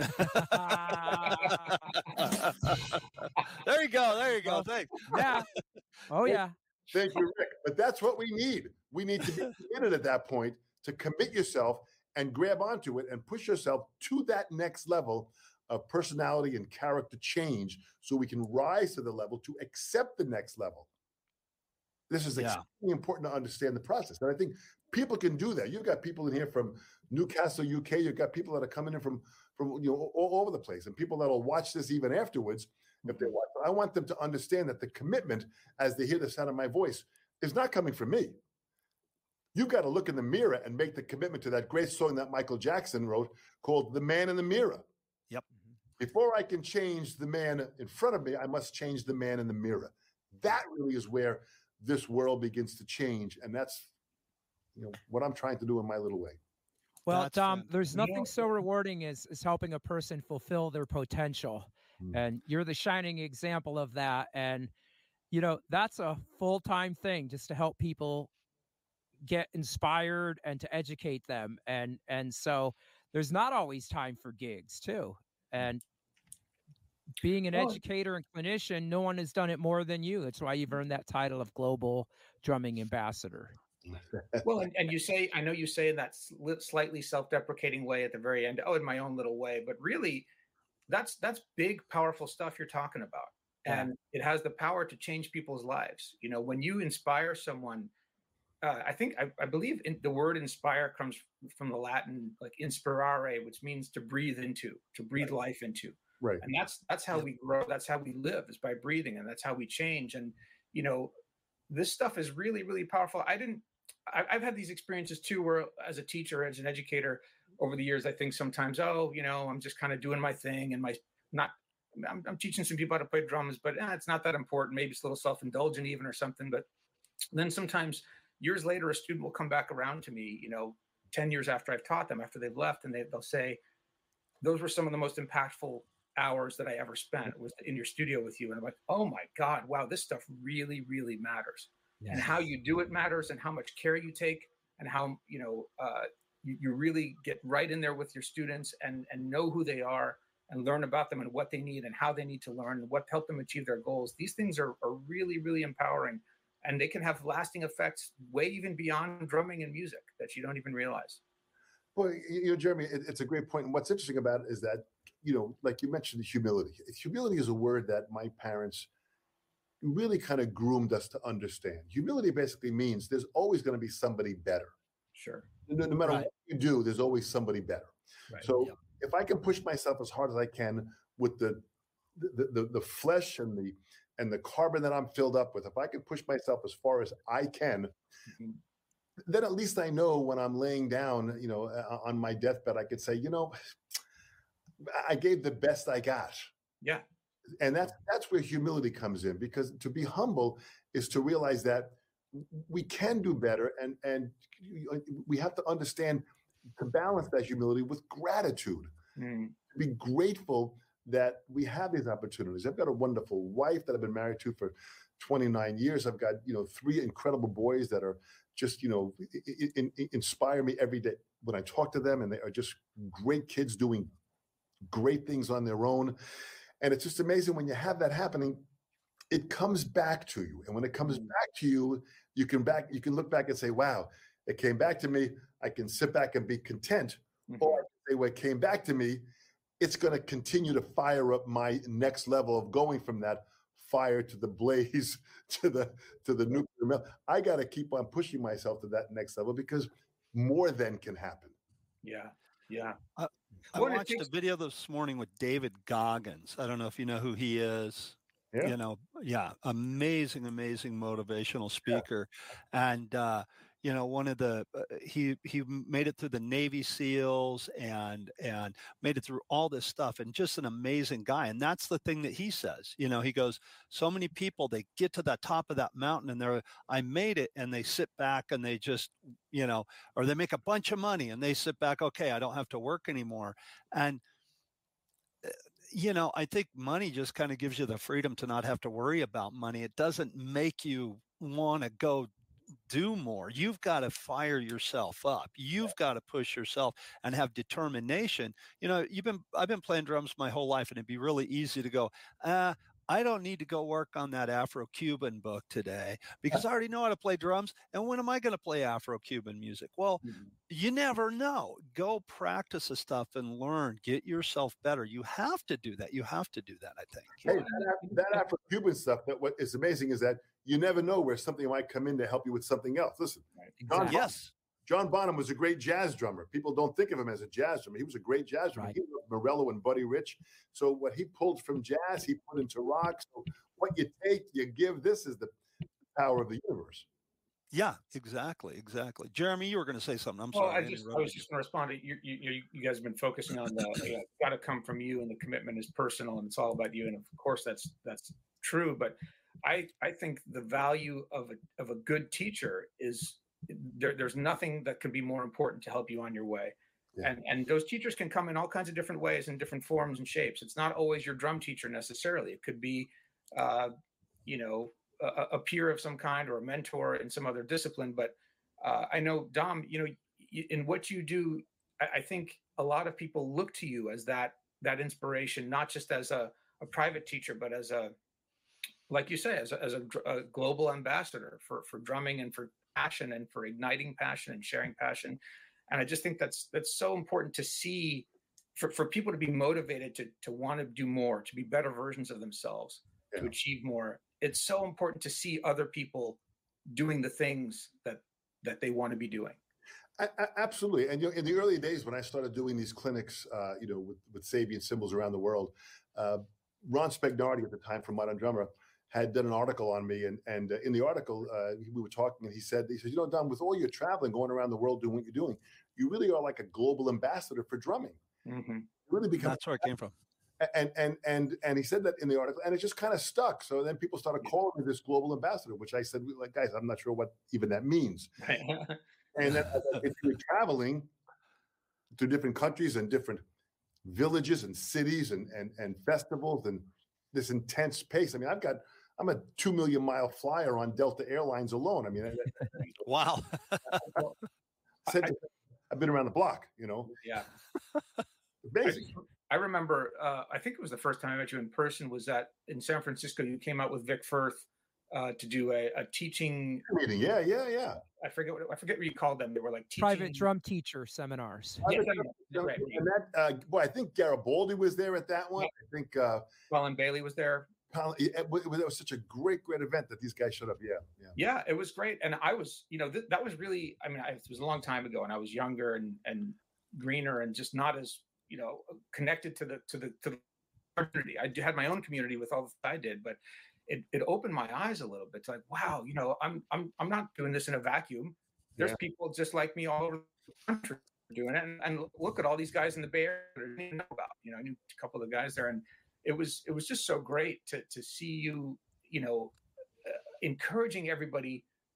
Speaker 2: There you go. There you go. Thanks.
Speaker 3: Yeah. Oh, yeah.
Speaker 4: Thank you, Rick. But that's what we need. We need to be committed at that point to commit yourself and grab onto it and push yourself to that next level of personality and character change so we can rise to the level to accept the next level. This is yeah. extremely important to understand the process. And I think people can do that. You've got people in here from Newcastle, U K. You've got people that are coming in from, from you know, all over the place, and people that will watch this even afterwards if they watch. I want them to understand that the commitment, as they hear the sound of my voice, is not coming from me. You've got to look in the mirror and make the commitment to that great song that Michael Jackson wrote called The Man in the Mirror.
Speaker 2: Yep.
Speaker 4: Before I can change the man in front of me, I must change the man in the mirror. That really is where this world begins to change. And that's, you know, what I'm trying to do in my little way.
Speaker 3: Well, That's Tom, there's nothing so rewarding as, as helping a person fulfill their potential. Mm. And you're the shining example of that. And, you know, that's a full-time thing, just to help people get inspired and to educate them. And, and so there's not always time for gigs too. And being an well, educator and clinician, no one has done it more than you. That's why you've earned that title of Global Drumming Ambassador.
Speaker 5: Well, and, and you say, I know you say in that slightly self-deprecating way at the very end, oh, in my own little way, but really that's, that's big, powerful stuff you're talking about. Yeah. And it has the power to change people's lives. You know, when you inspire someone, uh, I think, I, I believe in, the word inspire comes from the Latin, like inspirare, which means to breathe into, to breathe right. life into.
Speaker 4: Right.
Speaker 5: And that's, that's how yeah. we grow. That's how we live, is by breathing. And that's how we change. And, you know, this stuff is really, really powerful. I didn't, I've had these experiences too, where as a teacher, as an educator over the years, I think sometimes, oh, you know, I'm just kind of doing my thing and my not, I'm, I'm teaching some people how to play drums, but eh, it's not that important. Maybe it's a little self-indulgent even or something. But then sometimes years later, a student will come back around to me, you know, ten years after I've taught them, after they've left, and they, they'll say, those were some of the most impactful hours that I ever spent was in your studio with you. And I'm like, oh my God, wow, this stuff really, really matters. Yes. And how you do it matters, and how much care you take, and how, you know, uh, you, you really get right in there with your students and, and know who they are and learn about them and what they need and how they need to learn and what help them achieve their goals. These things are, are really, really empowering, and they can have lasting effects way even beyond drumming and music that you don't even realize.
Speaker 4: Well, you know, Jeremy, it, it's a great point. And what's interesting about it is that, you know, like you mentioned, humility. Humility is a word that my parents really kind of groomed us to understand. Humility basically means there's always going to be somebody better.
Speaker 5: Sure.
Speaker 4: No, no matter right. what you do, there's always somebody better. Right. So yep. if I can push myself as hard as I can with the the, the the flesh and the and the carbon that I'm filled up with, if I can push myself as far as I can, mm-hmm. then at least I know when I'm laying down, you know, on my deathbed, I could say, you know, I gave the best I got.
Speaker 5: Yeah.
Speaker 4: And that's that's where humility comes in, because to be humble is to realize that we can do better, and and we have to understand to balance that humility with gratitude.
Speaker 5: Mm.
Speaker 4: Be grateful that we have these opportunities. I've got a wonderful wife that I've been married to for twenty-nine years. I've got, you know, three incredible boys that are just, you know, in, in, inspire me every day when I talk to them, and they are just great kids doing great things on their own. And it's just amazing when you have that happening, it comes back to you. And when it comes back to you, you can back, you can look back and say, wow, it came back to me. I can sit back and be content. Mm-hmm. Or I can say, well, it came back to me. It's going to continue to fire up my next level of going from that fire to the blaze to the to the nuclear melt. I got to keep on pushing myself to that next level, because more then can happen.
Speaker 5: Yeah, yeah.
Speaker 2: Uh, I
Speaker 5: Well, it
Speaker 2: watched
Speaker 5: takes-
Speaker 2: a video this morning with David Goggins. I don't know if you know who he is.
Speaker 4: Yeah.
Speaker 2: You know, yeah, amazing, amazing motivational speaker. Yeah. And, uh, you know, one of the, uh, he, he made it through the Navy SEALs and, and made it through all this stuff, and just an amazing guy. And that's the thing that he says, you know, he goes, so many people, they get to the top of that mountain and they're, I made it, and they sit back and they just, you know, or they make a bunch of money and they sit back, okay, I don't have to work anymore. And, you know, I think money just kind of gives you the freedom to not have to worry about money. It doesn't make you want to go do more. You've got to fire yourself up. You've got to push yourself and have determination. You know, you've been, I've been playing drums my whole life, and it'd be really easy to go, uh, I don't need to go work on that Afro-Cuban book today because I already know how to play drums. And when am I going to play Afro-Cuban music? Well, mm-hmm. you never know. Go practice the stuff and learn. Get yourself better. You have to do that. You have to do that, I think.
Speaker 4: Hey, that, that Afro-Cuban stuff, that what is amazing is that you never know where something might come in to help you with something else. Listen,
Speaker 5: exactly.
Speaker 4: John,
Speaker 2: yes.
Speaker 4: John Bonham was a great jazz drummer. People don't think of him as a jazz drummer. He was a great jazz drummer.
Speaker 3: Right.
Speaker 4: He was Morello and Buddy Rich. So what he pulled from jazz, he put into rock. So what you take, you give. This is the power of the universe.
Speaker 2: Yeah, exactly, exactly. Jeremy, you were going to say something. I'm
Speaker 5: well,
Speaker 2: sorry.
Speaker 5: I, just, I was just going to respond to you. You, you guys have been focusing on the you know, got to come from you, and the commitment is personal, and it's all about you. And of course, that's that's true. But I I think the value of a of a good teacher is there, there's nothing that could be more important to help you on your way. Yeah. And and those teachers can come in all kinds of different ways, in different forms and shapes. It's not always your drum teacher necessarily. It could be, uh, you know, a, a peer of some kind, or a mentor in some other discipline. But uh, I know, Dom, you know, in what you do, I, I think a lot of people look to you as that that inspiration, not just as a, a private teacher, but as a, like you say, as a, as a, a global ambassador for for drumming and for passion and for igniting passion and sharing passion. And I just think that's that's so important to see, for, for people to be motivated to to want to do more, to be better versions of themselves, yeah. to achieve more. It's so important to see other people doing the things that that they want to be doing.
Speaker 4: I, I, absolutely. And you know, in the early days when I started doing these clinics, uh, you know, with, with Sabian cymbals around the world, uh, Ron Spagnardi at the time from Modern Drummer had done an article on me, and and uh, in the article uh, we were talking, and he said, he said, you know, Don, with all your traveling, going around the world doing what you're doing, you really are like a global ambassador for drumming.
Speaker 5: Mm-hmm.
Speaker 4: You really become.
Speaker 2: That's where it came from.
Speaker 4: And and and and he said that in the article, and it just kind of stuck. So then people started calling me this global ambassador, which I said, like, guys, I'm not sure what even that means. And then if you're traveling to different countries and different villages and cities and and and festivals and this intense pace. I mean, I've got. I'm a two million mile flyer on Delta Airlines alone. I mean, I,
Speaker 2: wow.
Speaker 4: I, I've been around the block, you know.
Speaker 5: Yeah.
Speaker 4: Amazing.
Speaker 5: I, I remember, uh, I think it was the first time I met you in person was at in San Francisco. You came out with Vic Firth uh, to do a, a teaching
Speaker 4: meeting. Yeah, yeah, yeah.
Speaker 5: I forget what I forget what you called them. They were like teaching...
Speaker 3: private drum teacher seminars.
Speaker 5: Yeah,
Speaker 4: yeah, right. And that, uh, boy, I think Garibaldi was there at that one. I think uh,
Speaker 5: Colin Bailey was there.
Speaker 4: It, it was such a great, great event that these guys showed up. Yeah, yeah,
Speaker 5: yeah. It was great, and I was, you know, th- that was really. I mean, I, it was a long time ago, and I was younger and and greener, and just not as, you know, connected to the to the to the community. I had my own community with all that I did, but it it opened my eyes a little bit. It's like, wow, you know, I'm I'm I'm not doing this in a vacuum. There's yeah. people just like me all over the country doing it, and, and look at all these guys in the Bay Area I didn't even know about. You know, I knew a couple of the guys there, and. It was it was just so great to to see you, you know, uh, encouraging everybody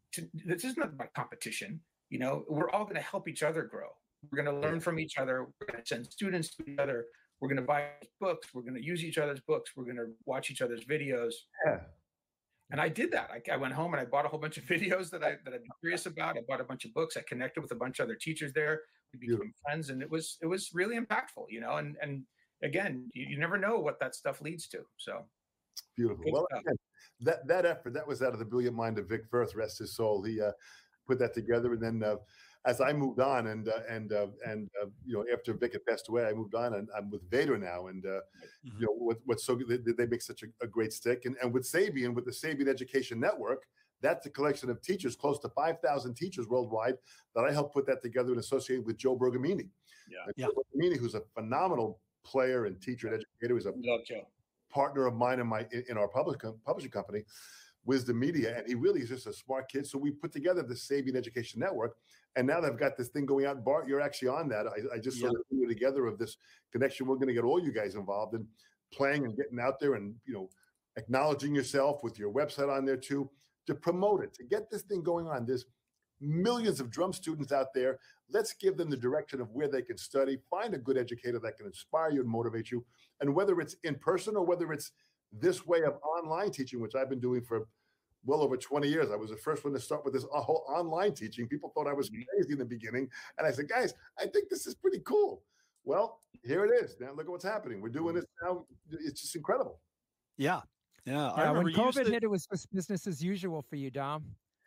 Speaker 5: to, this is not about competition. You know, we're all going to help each other grow. We're going to learn from each other. We're going to send students to each other. We're going to buy books. We're going to use each other's books. We're going to watch each other's videos.
Speaker 4: Yeah.
Speaker 5: And I did that. I, I went home and I bought a whole bunch of videos that I that I'm curious about. I bought a bunch of books. I connected with a bunch of other teachers there. We became Beautiful. friends, and it was it was really impactful, you know. And and again, you, you never know what that stuff leads to. So
Speaker 4: beautiful. Well, again, that that effort that was out of the brilliant mind of Vic Firth, rest his soul. He uh, put that together, and then uh, as I moved on, and uh, and uh, and uh, you know, after Vic had passed away, I moved on, and I'm with Vader now, and uh, mm-hmm. you know, what, what's so good, they, they make such a, a great stick, and and with Sabian, with the Sabian Education Network, that's a collection of teachers, close to five thousand teachers worldwide, that I helped put that together and associated with Joe Bergamini.
Speaker 5: Yeah,
Speaker 4: and
Speaker 5: yeah.
Speaker 4: Joe Bergamini, who's a phenomenal player and teacher and educator, who's a
Speaker 5: Love Joe.
Speaker 4: partner of mine in my in our public publishing company, Wisdom Media, and he really is just a smart kid. So we put together the Sabian Education Network, and now they've got this thing going out. Bart, you're actually on that. I, I just saw the video together of this connection. We're going to get all you guys involved in playing and getting out there, and you know, acknowledging yourself with your website on there too, to promote it, to get this thing going on. There's millions of drum students out there. Let's give them the direction of where they can study. Find a good educator that can inspire you and motivate you. And whether it's in person or whether it's this way of online teaching, which I've been doing for well over twenty years. I was the first one to start with this whole online teaching. People thought I was crazy in the beginning. And I said, guys, I think this is pretty cool. Well, here it is. Now look at what's happening. We're doing this now. It's just incredible.
Speaker 2: Yeah. Yeah.
Speaker 3: yeah
Speaker 2: I
Speaker 3: when COVID
Speaker 2: to...
Speaker 3: hit, it was just business as usual for you, Dom.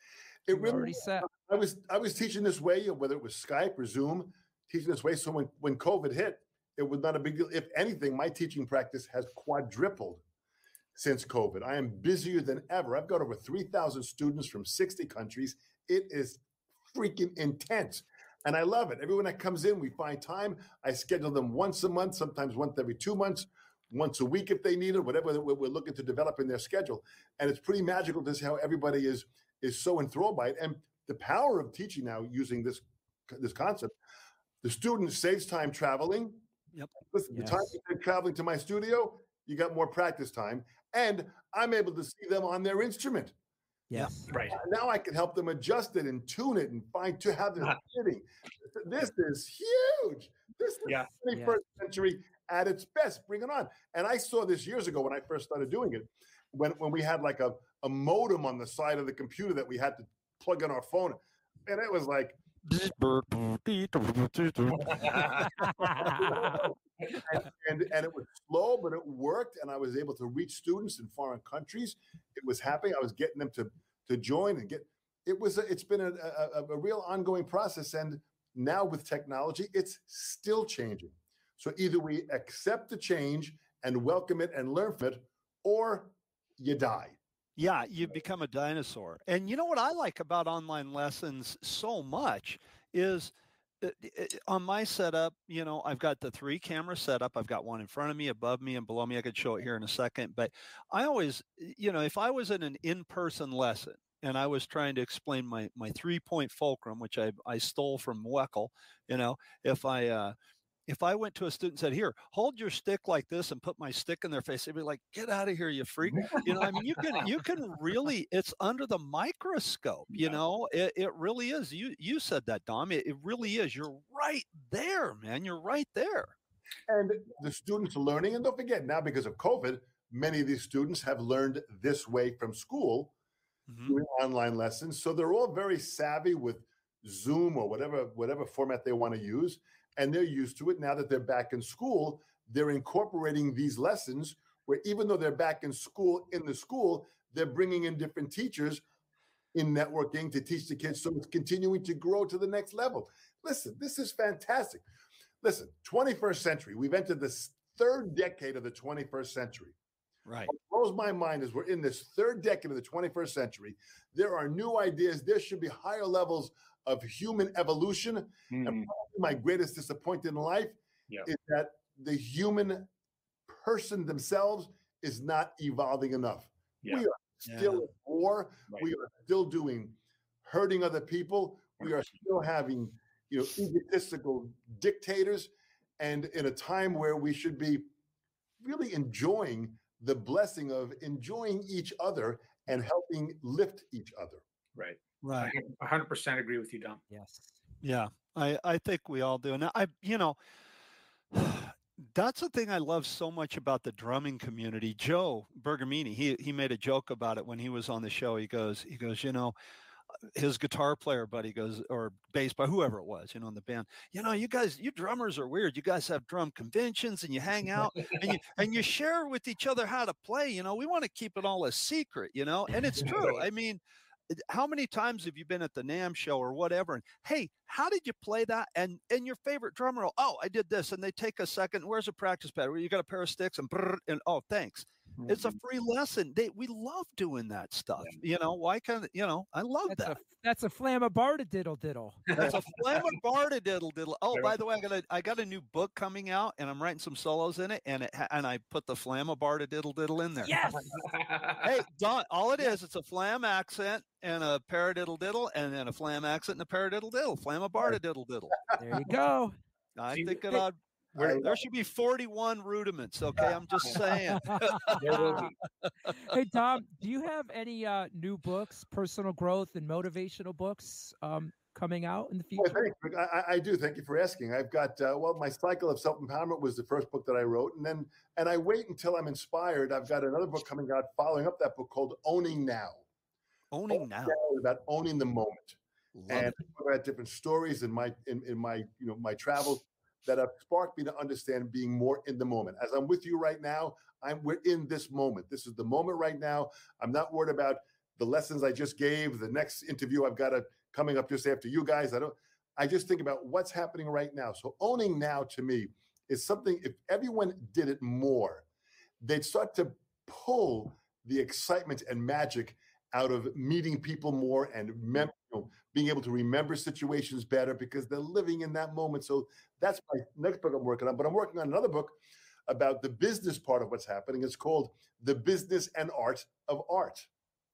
Speaker 4: It
Speaker 3: you
Speaker 4: really
Speaker 3: already set.
Speaker 4: I was I was teaching this way, whether it was Skype or Zoom, teaching this way. So when, when COVID hit, it was not a big deal. If anything, my teaching practice has quadrupled since COVID. I am busier than ever. I've got over three thousand students from sixty countries. It is freaking intense. And I love it. Everyone that comes in, we find time. I schedule them once a month, sometimes once every two months, once a week if they need it, whatever we're looking to develop in their schedule. And it's pretty magical to see how everybody is is so enthralled by it. And the power of teaching now using this, this concept, the student saves time traveling.
Speaker 2: Yep.
Speaker 4: Listen,
Speaker 3: Yes.
Speaker 4: the time they're traveling to my studio, you got more practice time. And I'm able to see them on their instrument.
Speaker 3: Yes.
Speaker 5: Right.
Speaker 4: Now I can help them adjust it and tune it and find to have this fitting. This is huge. This is
Speaker 5: Yeah.
Speaker 4: the twenty-first century at its best. Bring it on. And I saw this years ago when I first started doing it, when, when we had like a, a modem on the side of the computer that we had to plug in our phone. And it was like, and, and, and it was slow, but it worked. And I was able to reach students in foreign countries. It was happening. I was getting them to, to join and get, it was, a, it's been a, a, a real ongoing process. And now with technology, it's still changing. So either we accept the change and welcome it and learn from it, or you die.
Speaker 2: Yeah, you become a dinosaur. And you know what I like about online lessons so much is uh, uh, on my setup, you know, I've got the three camera setup. I've got one in front of me, above me, and below me. I could show it here in a second. But I always, you know, if I was in an in-person lesson and I was trying to explain my my three-point fulcrum, which I, I stole from Weckel, you know, if I uh, if I went to a student and said, here, hold your stick like this and put my stick in their face, they'd be like, get out of here, you freak. You know, I mean, you can, you can really, it's under the microscope, you know, it, it really is. You, you said that, Dom, it, it really is. You're right there, man. You're right there.
Speaker 4: And the students are learning. And don't forget, now because of COVID, many of these students have learned this way from school, mm-hmm. doing online lessons. So they're all very savvy with Zoom or whatever, whatever format they want to use. And they're used to it. Now that they're back in school, they're incorporating these lessons where even though they're back in school, in the school, they're bringing in different teachers in networking to teach the kids. So it's continuing to grow to the next level. Listen, this is fantastic. Listen, twenty-first century, we've entered the third decade of the twenty-first century.
Speaker 2: Right.
Speaker 4: What blows my mind is we're in this third decade of the twenty-first century. There are new ideas. There should be higher levels of human evolution. Mm. And my greatest disappointment in life yeah. is that the human person themselves is not evolving enough. Yeah. We are still yeah. at war. Right. We are still doing hurting other people. We are still having, you know, egotistical dictators. And in a time where we should be really enjoying the blessing of enjoying each other and helping lift each other.
Speaker 5: Right.
Speaker 2: Right.
Speaker 5: I one hundred percent agree with you, Dom.
Speaker 3: Yes.
Speaker 2: Yeah. I, I think we all do. And I, you know, that's the thing I love so much about the drumming community. Joe Bergamini, he he made a joke about it when he was on the show. He goes, he goes, you know, his guitar player buddy goes, or bass by whoever it was, you know, in the band, you know, you guys, you drummers are weird. You guys have drum conventions and you hang out and you and you share with each other how to play. You know, we want to keep it all a secret, you know, and it's true. I mean, how many times have you been at the NAMM show or whatever? And hey, how did you play that? And and your favorite drummer, oh, I did this. And they take a second. Where's a practice pad? Where you got a pair of sticks and brrr, and oh, thanks. Mm-hmm. It's a free lesson. They we love doing that stuff. Yeah. You know, why can't you know? I love
Speaker 3: that's
Speaker 2: that.
Speaker 3: A, that's a flammabarda diddle diddle.
Speaker 2: That's a flammabarda diddle diddle. Oh, by the way, I got a I got a new book coming out, and I'm writing some solos in it, and it and I put the flammabarda diddle diddle in there.
Speaker 3: Yes.
Speaker 2: Hey, Don, all it is, it's a flam accent and a paradiddle diddle, and then a flam accent and a paradiddle diddle. Flammabarda diddle diddle.
Speaker 3: There you go.
Speaker 2: I think it ought. There should be forty-one rudiments. Okay, I'm just saying.
Speaker 3: Hey, Dom, do you have any uh, new books, personal growth and motivational books um, coming out in the future?
Speaker 4: Well, thank you. I, I do. Thank you for asking. I've got uh, well, my cycle of self-empowerment was the first book that I wrote, and then and I wait until I'm inspired. I've got another book coming out following up that book called Owning Now.
Speaker 2: Owning, Owning Now.
Speaker 4: Now is about owning the moment.
Speaker 2: Love
Speaker 4: and
Speaker 2: it.
Speaker 4: I've had different stories in my in, in my you know my travels that have sparked me to understand being more in the moment. As I'm with you right now, I'm we're in this moment. This is the moment right now. I'm not worried about the lessons I just gave, the next interview I've got a, coming up just after you guys. I don't. I just think about what's happening right now. So owning now to me is something. If everyone did it more, they'd start to pull the excitement and magic out of meeting people more and mem- you know, being able to remember situations better because they're living in that moment. So that's my next book I'm working on. But I'm working on another book about the business part of what's happening. It's called The Business and Art of Art.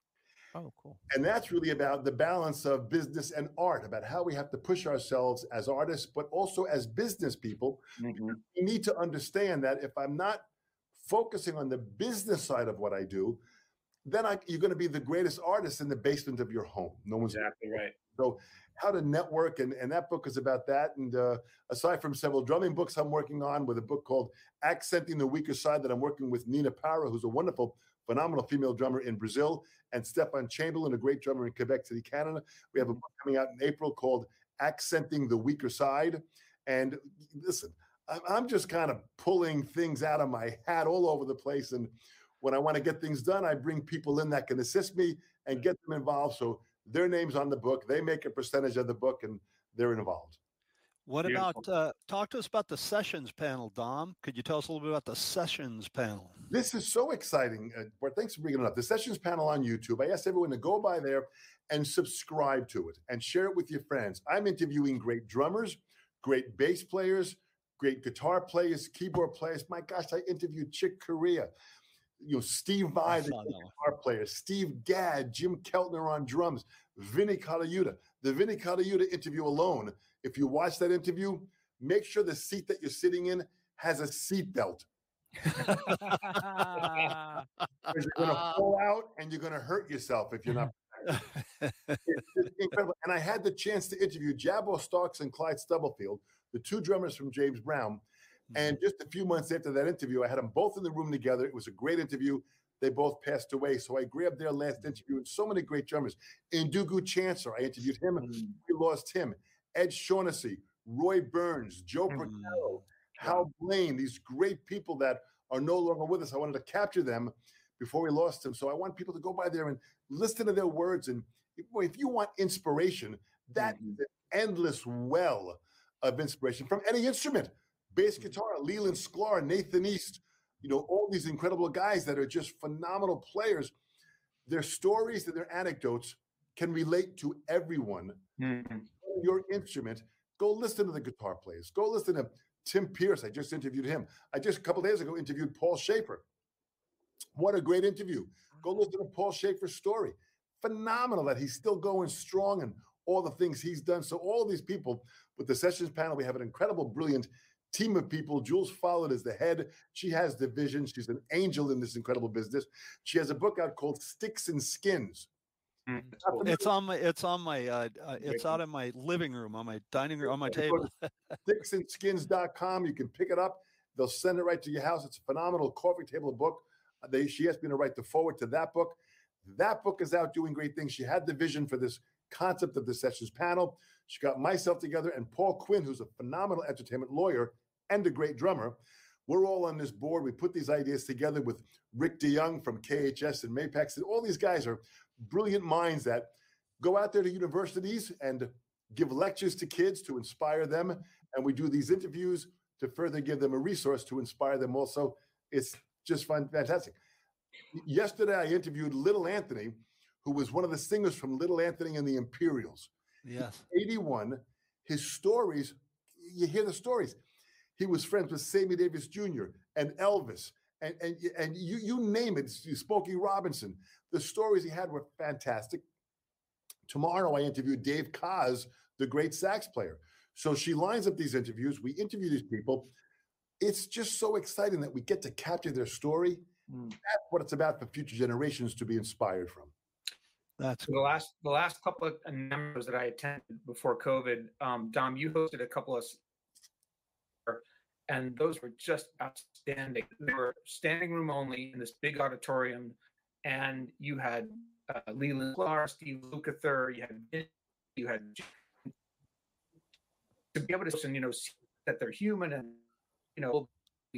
Speaker 3: Oh, cool.
Speaker 4: And that's really about the balance of business and art, about how we have to push ourselves as artists, but also as business people. Mm-hmm. We need to understand that if I'm not focusing on the business side of what I do, then I, you're going to be the greatest artist in the basement of your home. No one's
Speaker 5: exactly right.
Speaker 4: So how to network, and, and that book is about that. And uh, aside from several drumming books I'm working on, with a book called Accenting the Weaker Side that I'm working with Nina Parra, who's a wonderful, phenomenal female drummer in Brazil, and Stefan Chamberlain, a great drummer in Quebec City, Canada. We have a book coming out in April called Accenting the Weaker Side. And listen, I'm just kind of pulling things out of my hat all over the place. And when I want to get things done, I bring people in that can assist me and get them involved. So their name's on the book. They make a percentage of the book, and they're involved.
Speaker 2: What Beautiful. about, uh, talk to us about the Sessions panel, Dom. Could you tell us a little bit about the Sessions panel?
Speaker 4: This is so exciting. Uh, Bart, thanks for bringing it up. The Sessions panel on YouTube. I asked everyone to go by there and subscribe to it and share it with your friends. I'm interviewing great drummers, great bass players, great guitar players, keyboard players. My gosh, I interviewed Chick Corea. You know, Steve Vai, the guitar player, Steve Gadd, Jim Keltner on drums, Vinny Colaiuta. The Vinny Colaiuta interview alone, if you watch that interview, make sure the seat that you're sitting in has a seat belt. Because you're going to fall out and you're going to hurt yourself if you're not. It's, it's incredible. And I had the chance to interview Jabbo Starks and Clyde Stubblefield, the two drummers from James Brown. And just a few months after that interview, I had them both in the room together. It was a great interview. They both passed away. So I grabbed their last interview, and so many great drummers. Indugu Chancellor, I interviewed him. Mm-hmm. We lost him. Ed Shaughnessy, Roy Burns, Joe mm-hmm. Percello, Hal Blaine, these great people that are no longer with us. I wanted to capture them before we lost them. So I want people to go by there and listen to their words. And if, if you want inspiration, that mm-hmm. is an endless well of inspiration from any instrument. Bass guitar, Leland Sklar, Nathan East, you know, all these incredible guys that are just phenomenal players. Their stories and their anecdotes can relate to everyone. Mm-hmm. Your instrument, go listen to the guitar players. Go listen to Tim Pierce. I just interviewed him. I just a couple days ago interviewed Paul Schaefer. What a great interview. Go listen to Paul Schaefer's story. Phenomenal that he's still going strong and all the things he's done. So all these people with the Sessions panel, we have an incredible, brilliant team of people. Jules Follett is the head. She has the vision. She's an angel in this incredible business. She has a book out called Sticks and Skins.
Speaker 5: Mm.
Speaker 2: It's on my, it's on my, uh, uh, it's out in my living room, on my dining room, on my table.
Speaker 4: sticks and skins dot com. You can pick it up. They'll send it right to your house. It's a phenomenal coffee table book. They, she asked me to write the forward to that book. That book is out doing great things. She had the vision for this concept of the Sessions panel. She got myself together and Paul Quinn, who's a phenomenal entertainment lawyer and a great drummer. We're all on this board. We put these ideas together with Rick DeYoung from K H S and Mapex. And all these guys are brilliant minds that go out there to universities and give lectures to kids to inspire them. And we do these interviews to further give them a resource to inspire them also. It's just fun, fantastic. Yesterday, I interviewed Little Anthony, who was one of the singers from Little Anthony and the Imperials.
Speaker 2: Yes.
Speaker 4: eighty-one. His stories, you hear the stories. He was friends with Sammy Davis Junior and Elvis, and and and you you name it, Smokey Robinson. The stories he had were fantastic. Tomorrow, I interviewed Dave Koz, the great sax player. So she lines up these interviews. We interview these people. It's just so exciting that we get to capture their story. Mm. That's what it's about for future generations to be inspired from.
Speaker 2: That's
Speaker 5: so the last the last couple of numbers that I attended before COVID. Um, Dom, you hosted a couple of, and those were just outstanding. They were standing room only in this big auditorium, and you had uh, Leland Sklar, Steve Lukather, you had you had to be able to you know see that they're human, and you know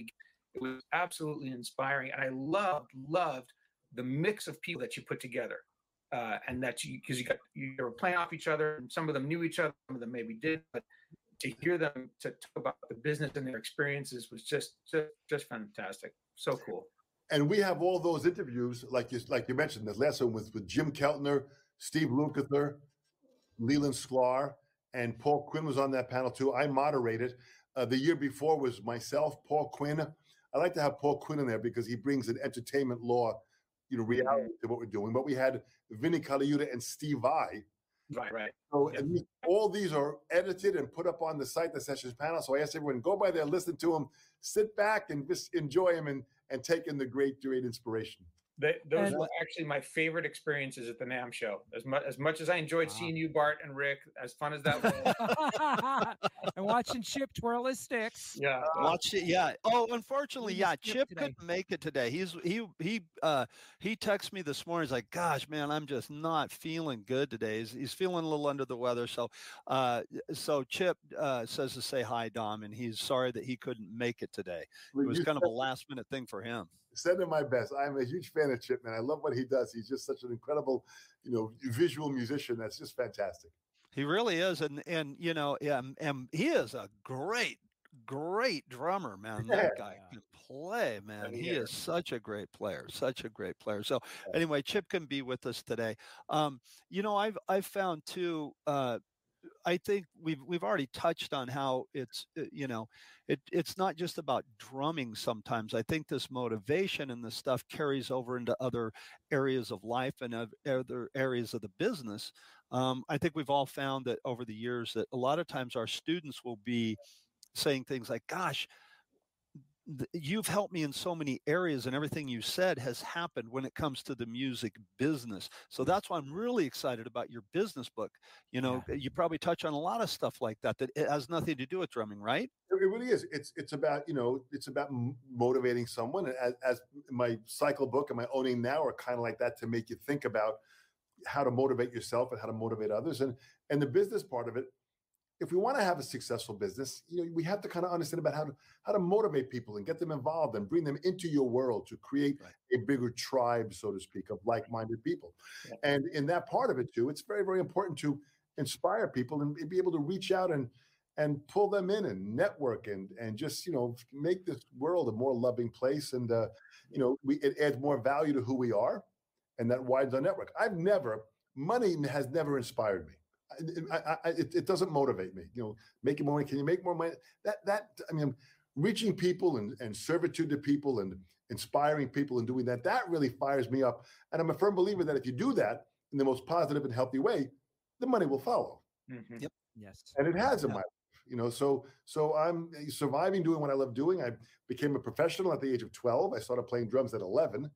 Speaker 5: it was absolutely inspiring, and I loved loved the mix of people that you put together. Uh, and that you, because you got you were playing off each other, and some of them knew each other, some of them maybe did, but to hear them to talk about the business and their experiences was just just, just fantastic. So cool.
Speaker 4: And we have all those interviews, like you like you mentioned. The last one was with Jim Keltner, Steve Lukather, Leland Sklar, and Paul Quinn was on that panel too. I moderated. Uh, the year before was myself, Paul Quinn. I like to have Paul Quinn in there because he brings an entertainment law, you know, reality to what we're doing. But we had Vinny Colaiuta and Steve Vai.
Speaker 5: Right, right.
Speaker 4: So yeah. And these, all these are edited and put up on the site, the Sessions panel. So I asked everyone, go by there, listen to them, sit back and just enjoy them and, and take in the great, great inspiration.
Speaker 5: They, those and, were actually my favorite experiences at the NAMM show. As much as much as I enjoyed wow. seeing you, Bart and Rick, as fun as that was,
Speaker 3: and watching Chip twirl his sticks.
Speaker 5: Yeah,
Speaker 2: uh, watch it. Yeah. Oh, unfortunately, yeah, Chip today. couldn't make it today. He's he he uh he texted me this morning. He's like, "Gosh, man, I'm just not feeling good today." He's, he's feeling a little under the weather. So, uh, so Chip uh, says to say hi, Dom, and he's sorry that he couldn't make it today. It was kind of a last minute thing for him.
Speaker 4: Send him my best. I'm a huge fan of Chip, man. I love what he does. He's just such an incredible, you know, visual musician. That's just fantastic.
Speaker 2: He really is, and and you know, and, and he is a great, great drummer, man. Yeah. That guy can play, man. He is such a great player, such a great player. So anyway, Chip can be with us today. Um, you know, I've I've found too. Uh, I think we've we've already touched on how it's you know it it's not just about drumming sometimes. I think this motivation and this stuff carries over into other areas of life and other areas of the business. Um, I think we've all found that over the years that a lot of times our students will be saying things like, "Gosh, you've helped me in so many areas, and everything you said has happened when it comes to the music business." So that's why I'm really excited about your business book. You know, yeah. You probably touch on a lot of stuff like that that it has nothing to do with drumming, right?
Speaker 4: It really is. It's it's about you know it's about motivating someone. As, as my cycle book and my Owning Now are kind of like that, to make you think about how to motivate yourself and how to motivate others. And and the business part of it, if we want to have a successful business, you know, we have to kind of understand about how to how to motivate people and get them involved and bring them into your world to create right. a bigger tribe, so to speak, of like-minded people. Yeah. And in that part of it too, it's very, very important to inspire people and be able to reach out and and pull them in and network and and just you know make this world a more loving place. And uh, you know, we it adds more value to who we are, and that widens our network. I've never money has never inspired me. I, I, it, it doesn't motivate me, you know, making more money. Can you make more money? That, that, I mean, reaching people and, and servitude to people and inspiring people and doing that, that really fires me up. And I'm a firm believer that if you do that in the most positive and healthy way, the money will follow.
Speaker 2: Mm-hmm. Yep.
Speaker 3: Yes.
Speaker 4: And it has in yeah. my life, you know, so, so I'm surviving doing what I love doing. I became a professional at the age of twelve. I started playing drums at eleven.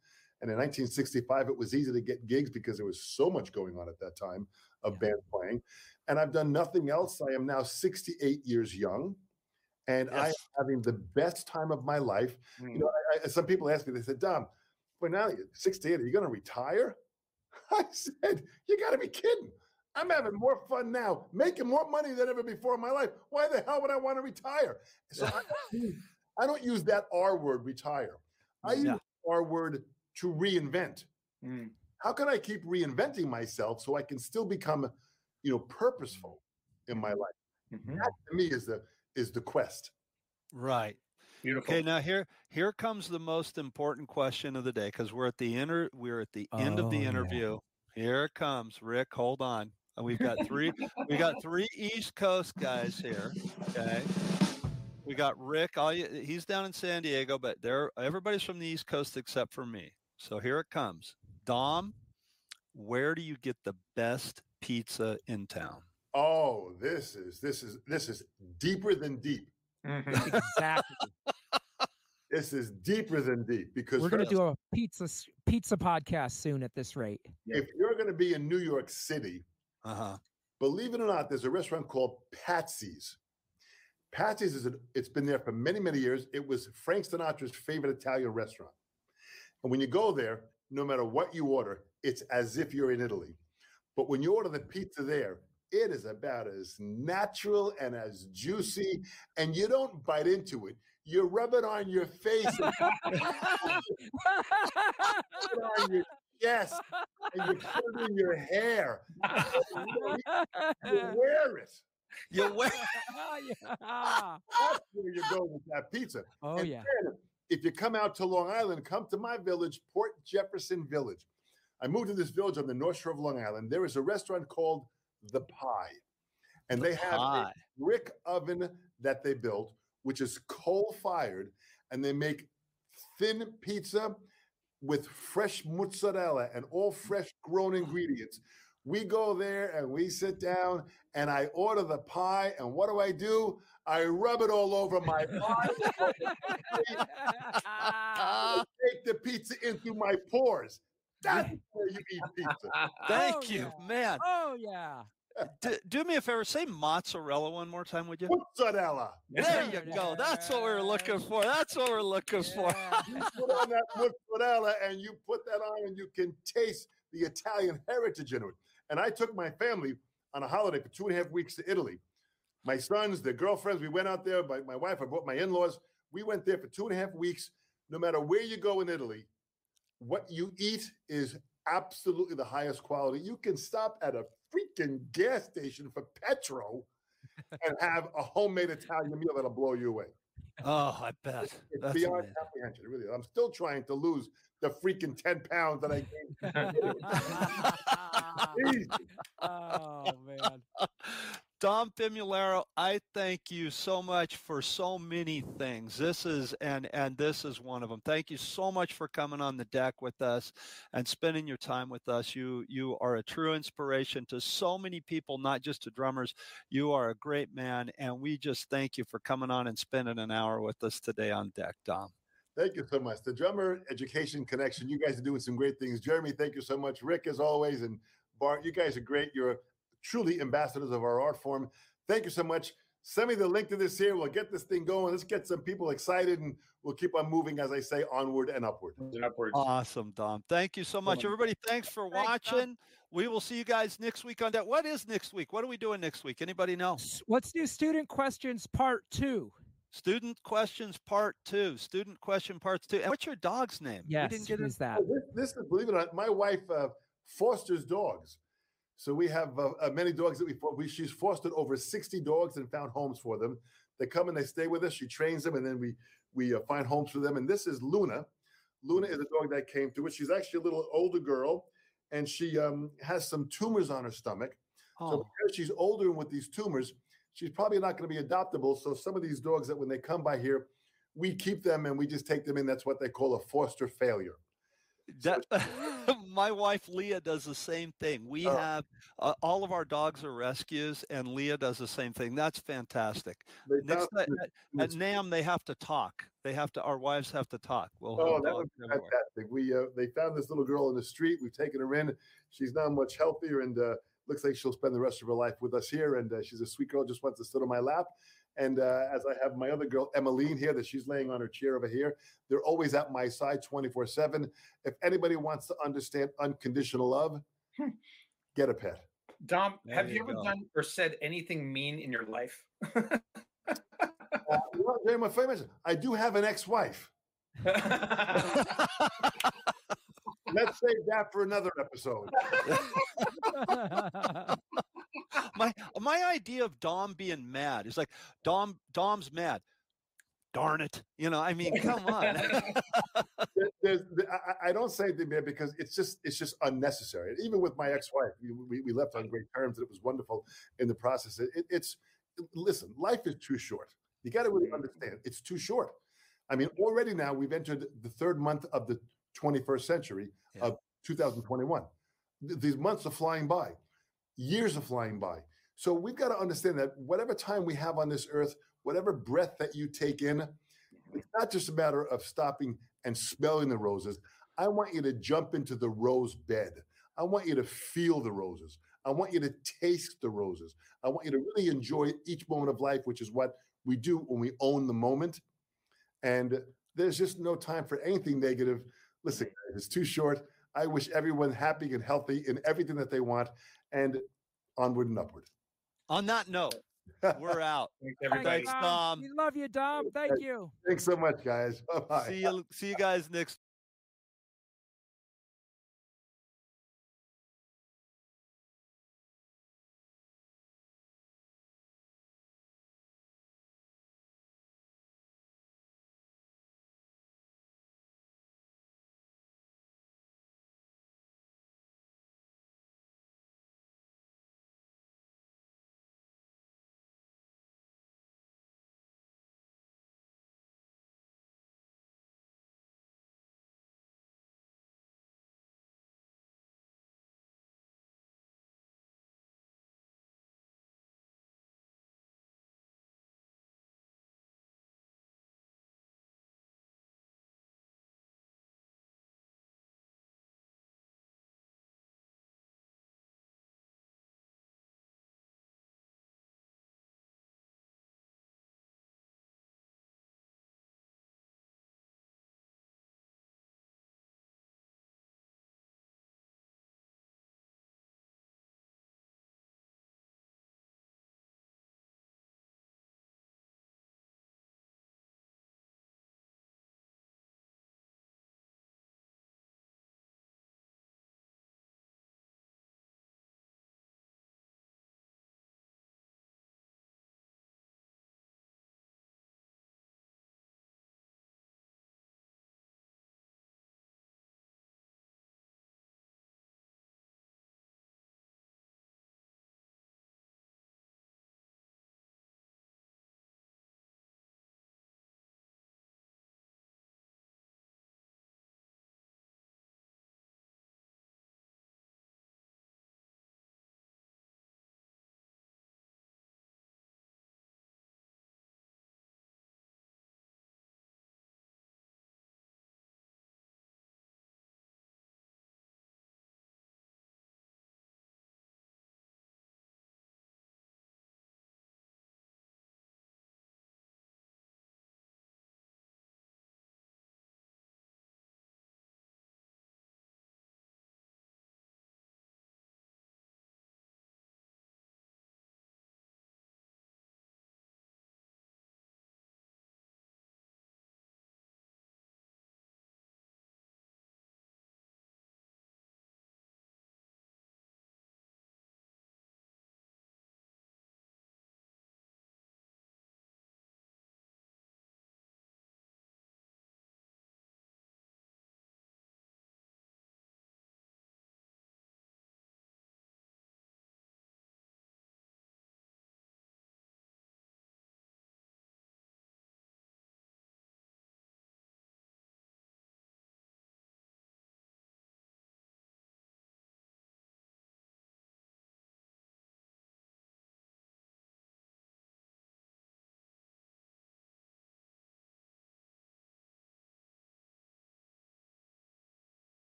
Speaker 4: And in nineteen sixty-five, it was easy to get gigs because there was so much going on at that time of
Speaker 3: Yeah.
Speaker 4: band playing. And I've done nothing else. I am now sixty-eight years young, and I am
Speaker 2: Yes.
Speaker 4: having the best time of my life. You know, I, I, some people ask me, they said, Dom, well, now you're sixty-eight, are you going to retire? I said, you got to be kidding. I'm having more fun now, making more money than ever before in my life. Why the hell would I want to retire? So I, I don't use that R word, retire. I use
Speaker 2: Yeah.
Speaker 4: the R word to reinvent.
Speaker 5: Mm.
Speaker 4: How can I keep reinventing myself so I can still become, you know, purposeful in my life?
Speaker 5: Mhm.
Speaker 4: That to me is the is the quest.
Speaker 2: Right.
Speaker 5: Beautiful.
Speaker 2: Okay, now here here comes the most important question of the day, because we're at the inter we're at the end of
Speaker 3: Oh,
Speaker 2: the
Speaker 3: yeah.
Speaker 2: interview. Here it comes, Rick. Hold on. Uh, We've got three we got three East Coast guys here. Okay. We got Rick. All you, he's down in San Diego, but they're everybody's from the East Coast except for me. So here it comes. Dom, where do you get the best pizza in town?
Speaker 4: Oh, this is this is this is deeper than deep.
Speaker 5: Mhm.
Speaker 3: Exactly.
Speaker 4: This is deeper than deep because
Speaker 3: We're gonna
Speaker 4: first,
Speaker 3: do a pizza s- pizza podcast soon at this rate.
Speaker 4: if you're going to be in New York City,
Speaker 2: Uh-huh.
Speaker 4: believe it or not, there's a restaurant called Patsy's. Patsy's is a, it's been there for many many years. It was Frank Sinatra's favorite Italian restaurant, and when you go there, no matter what you order, it's as if you're in Italy. But when you order the pizza there, it is about as natural and as juicy, and you don't bite into it. You rub it on your face and put it on your chest, and you put it in your hair. You wear it.
Speaker 2: You wear
Speaker 3: Yeah.
Speaker 4: That's where you go with that pizza.
Speaker 3: Oh
Speaker 4: And
Speaker 3: yeah.
Speaker 4: then, if you come out to Long Island, come to my village, Port Jefferson Village. I moved to this village on the North Shore of Long Island. There is a restaurant called The Pie, and they have a
Speaker 2: pie.
Speaker 4: brick oven that they built, which is coal fired, and they make thin pizza with fresh mozzarella and all fresh grown ingredients. We go there and we sit down and I order the pie, and what do I do? I rub it all over my body. I take the pizza in through my pores. That's where you eat pizza.
Speaker 2: Thank
Speaker 3: Oh,
Speaker 2: you,
Speaker 3: yeah.
Speaker 2: man.
Speaker 3: Oh yeah.
Speaker 2: D- do me a favor, say mozzarella one more time, would you?
Speaker 4: Mozzarella.
Speaker 2: There you go. That's what we were looking for. That's what we're looking for.
Speaker 3: Yeah.
Speaker 4: You put on that mozzarella and you put that on, and you can taste the Italian heritage in it. And I took my family on a holiday for two and a half weeks to Italy. My sons, their girlfriends, we went out there. My, my wife, I brought my in-laws. We went there for two and a half weeks. No matter where you go in Italy, what you eat is absolutely the highest quality. You can stop at a freaking gas station for petrol and have a homemade Italian meal that'll blow you away.
Speaker 2: Oh, I bet.
Speaker 4: It's
Speaker 2: That's
Speaker 4: beyond
Speaker 2: amazing.
Speaker 4: comprehension. It really is. I'm still trying to lose the freaking ten pounds that I gained. Easy.
Speaker 3: Oh man.
Speaker 2: Dom Fimularo, I thank you so much for so many things. This is and and this is one of them. Thank you so much for coming on the deck with us and spending your time with us. You you are a true inspiration to so many people, not just to drummers. You are a great man, and we just thank you for coming on and spending an hour with us today on deck, Dom.
Speaker 4: Thank you so much. The Drummer Education Connection, you guys are doing some great things. Jeremy, thank you so much. Rick, as always, and Bart, you guys are great. You're truly ambassadors of our art form. Thank you so much. Send me the link to this here. We'll get this thing going. Let's get some people excited, and we'll keep on moving, as I say, onward and upward.
Speaker 5: And upwards.
Speaker 2: Awesome, Dom. Thank you so much.
Speaker 5: much.
Speaker 2: Everybody, thanks for
Speaker 3: Thanks, Dom.
Speaker 2: watching. We will see you guys next week on that. What is next week? What are we doing next week? Anybody know?
Speaker 3: S- Let's do student questions part two.
Speaker 2: Student questions part two. Student question parts two. And what's your dog's name? We
Speaker 3: Yes,
Speaker 2: didn't get
Speaker 3: who's
Speaker 2: it.
Speaker 3: that?
Speaker 4: Oh, This, this is, believe it or not, my wife uh, fosters dogs. So we have uh, uh, many dogs that we, fo- we, she's fostered over sixty dogs and found homes for them. They come and they stay with us. She trains them, and then we, we uh, find homes for them. And this is Luna. Luna is a dog that came to us. She's actually a little older girl, and she um, has some tumors on her stomach. So
Speaker 2: Oh,
Speaker 4: because she's older and with these tumors, she's probably not going to be adoptable. So some of these dogs that when they come by here, we keep them and we just take them in. That's what they call a foster failure.
Speaker 2: that, my wife Leah does the same thing. We
Speaker 4: Oh.
Speaker 2: have uh, all of our dogs are rescues, and Leah does the same thing. That's fantastic.
Speaker 4: They
Speaker 2: Next
Speaker 4: found-
Speaker 2: at, at NAMM, they have to talk. They have to. Our wives have to talk. We'll
Speaker 4: Oh,
Speaker 2: have
Speaker 4: that
Speaker 2: dogs
Speaker 4: was
Speaker 2: everywhere.
Speaker 4: fantastic. We uh, they found this little girl in the street. We've taken her in. She's now much healthier and uh, looks like she'll spend the rest of her life with us here. And uh, she's a sweet girl, just wants to sit on my lap. And uh, as I have my other girl, Emmeline, here, that she's laying on her chair over here, they're always at my side twenty-four seven. If anybody wants to understand unconditional love, get a pet.
Speaker 5: Dom,
Speaker 2: There
Speaker 5: have
Speaker 2: you
Speaker 5: you ever
Speaker 2: go.
Speaker 5: done or said anything mean in your life?
Speaker 4: Uh, well, Jerry, my friend mentioned, I do have an ex-wife. Let's save that for another episode.
Speaker 2: my my idea of Dom being mad is like Dom Dom's mad. Darn it. You know, I mean, come on.
Speaker 4: There- there's, I, I don't say it there because it's just it's just unnecessary. Even with my ex-wife, we, we, we left on great terms, and it was wonderful in the process. It, it, it's listen, life is too short. You got to really understand it's too short. I mean, already now we've entered the third month of the twenty-first century
Speaker 2: Yeah.
Speaker 4: of two thousand twenty-one. Th- these months are flying by, years are flying by. So we've got to understand that whatever time we have on this earth, whatever breath that you take in, it's not just a matter of stopping and smelling the roses. I want you to jump into the rose bed. I want you to feel the roses. I want you to taste the roses. I want you to really enjoy each moment of life, which is what we do when we own the moment. And there's just no time for anything negative. Listen, guys, it's too short. I wish everyone happy and healthy in everything that they want, and onward and upward.
Speaker 2: On that note, we're out.
Speaker 5: Thanks,
Speaker 3: Thanks,
Speaker 5: everybody.
Speaker 2: Thanks, Dom.
Speaker 3: We love you, Dom. Thank you.
Speaker 4: Thanks so much, guys. Bye-bye.
Speaker 2: See you. See you guys next.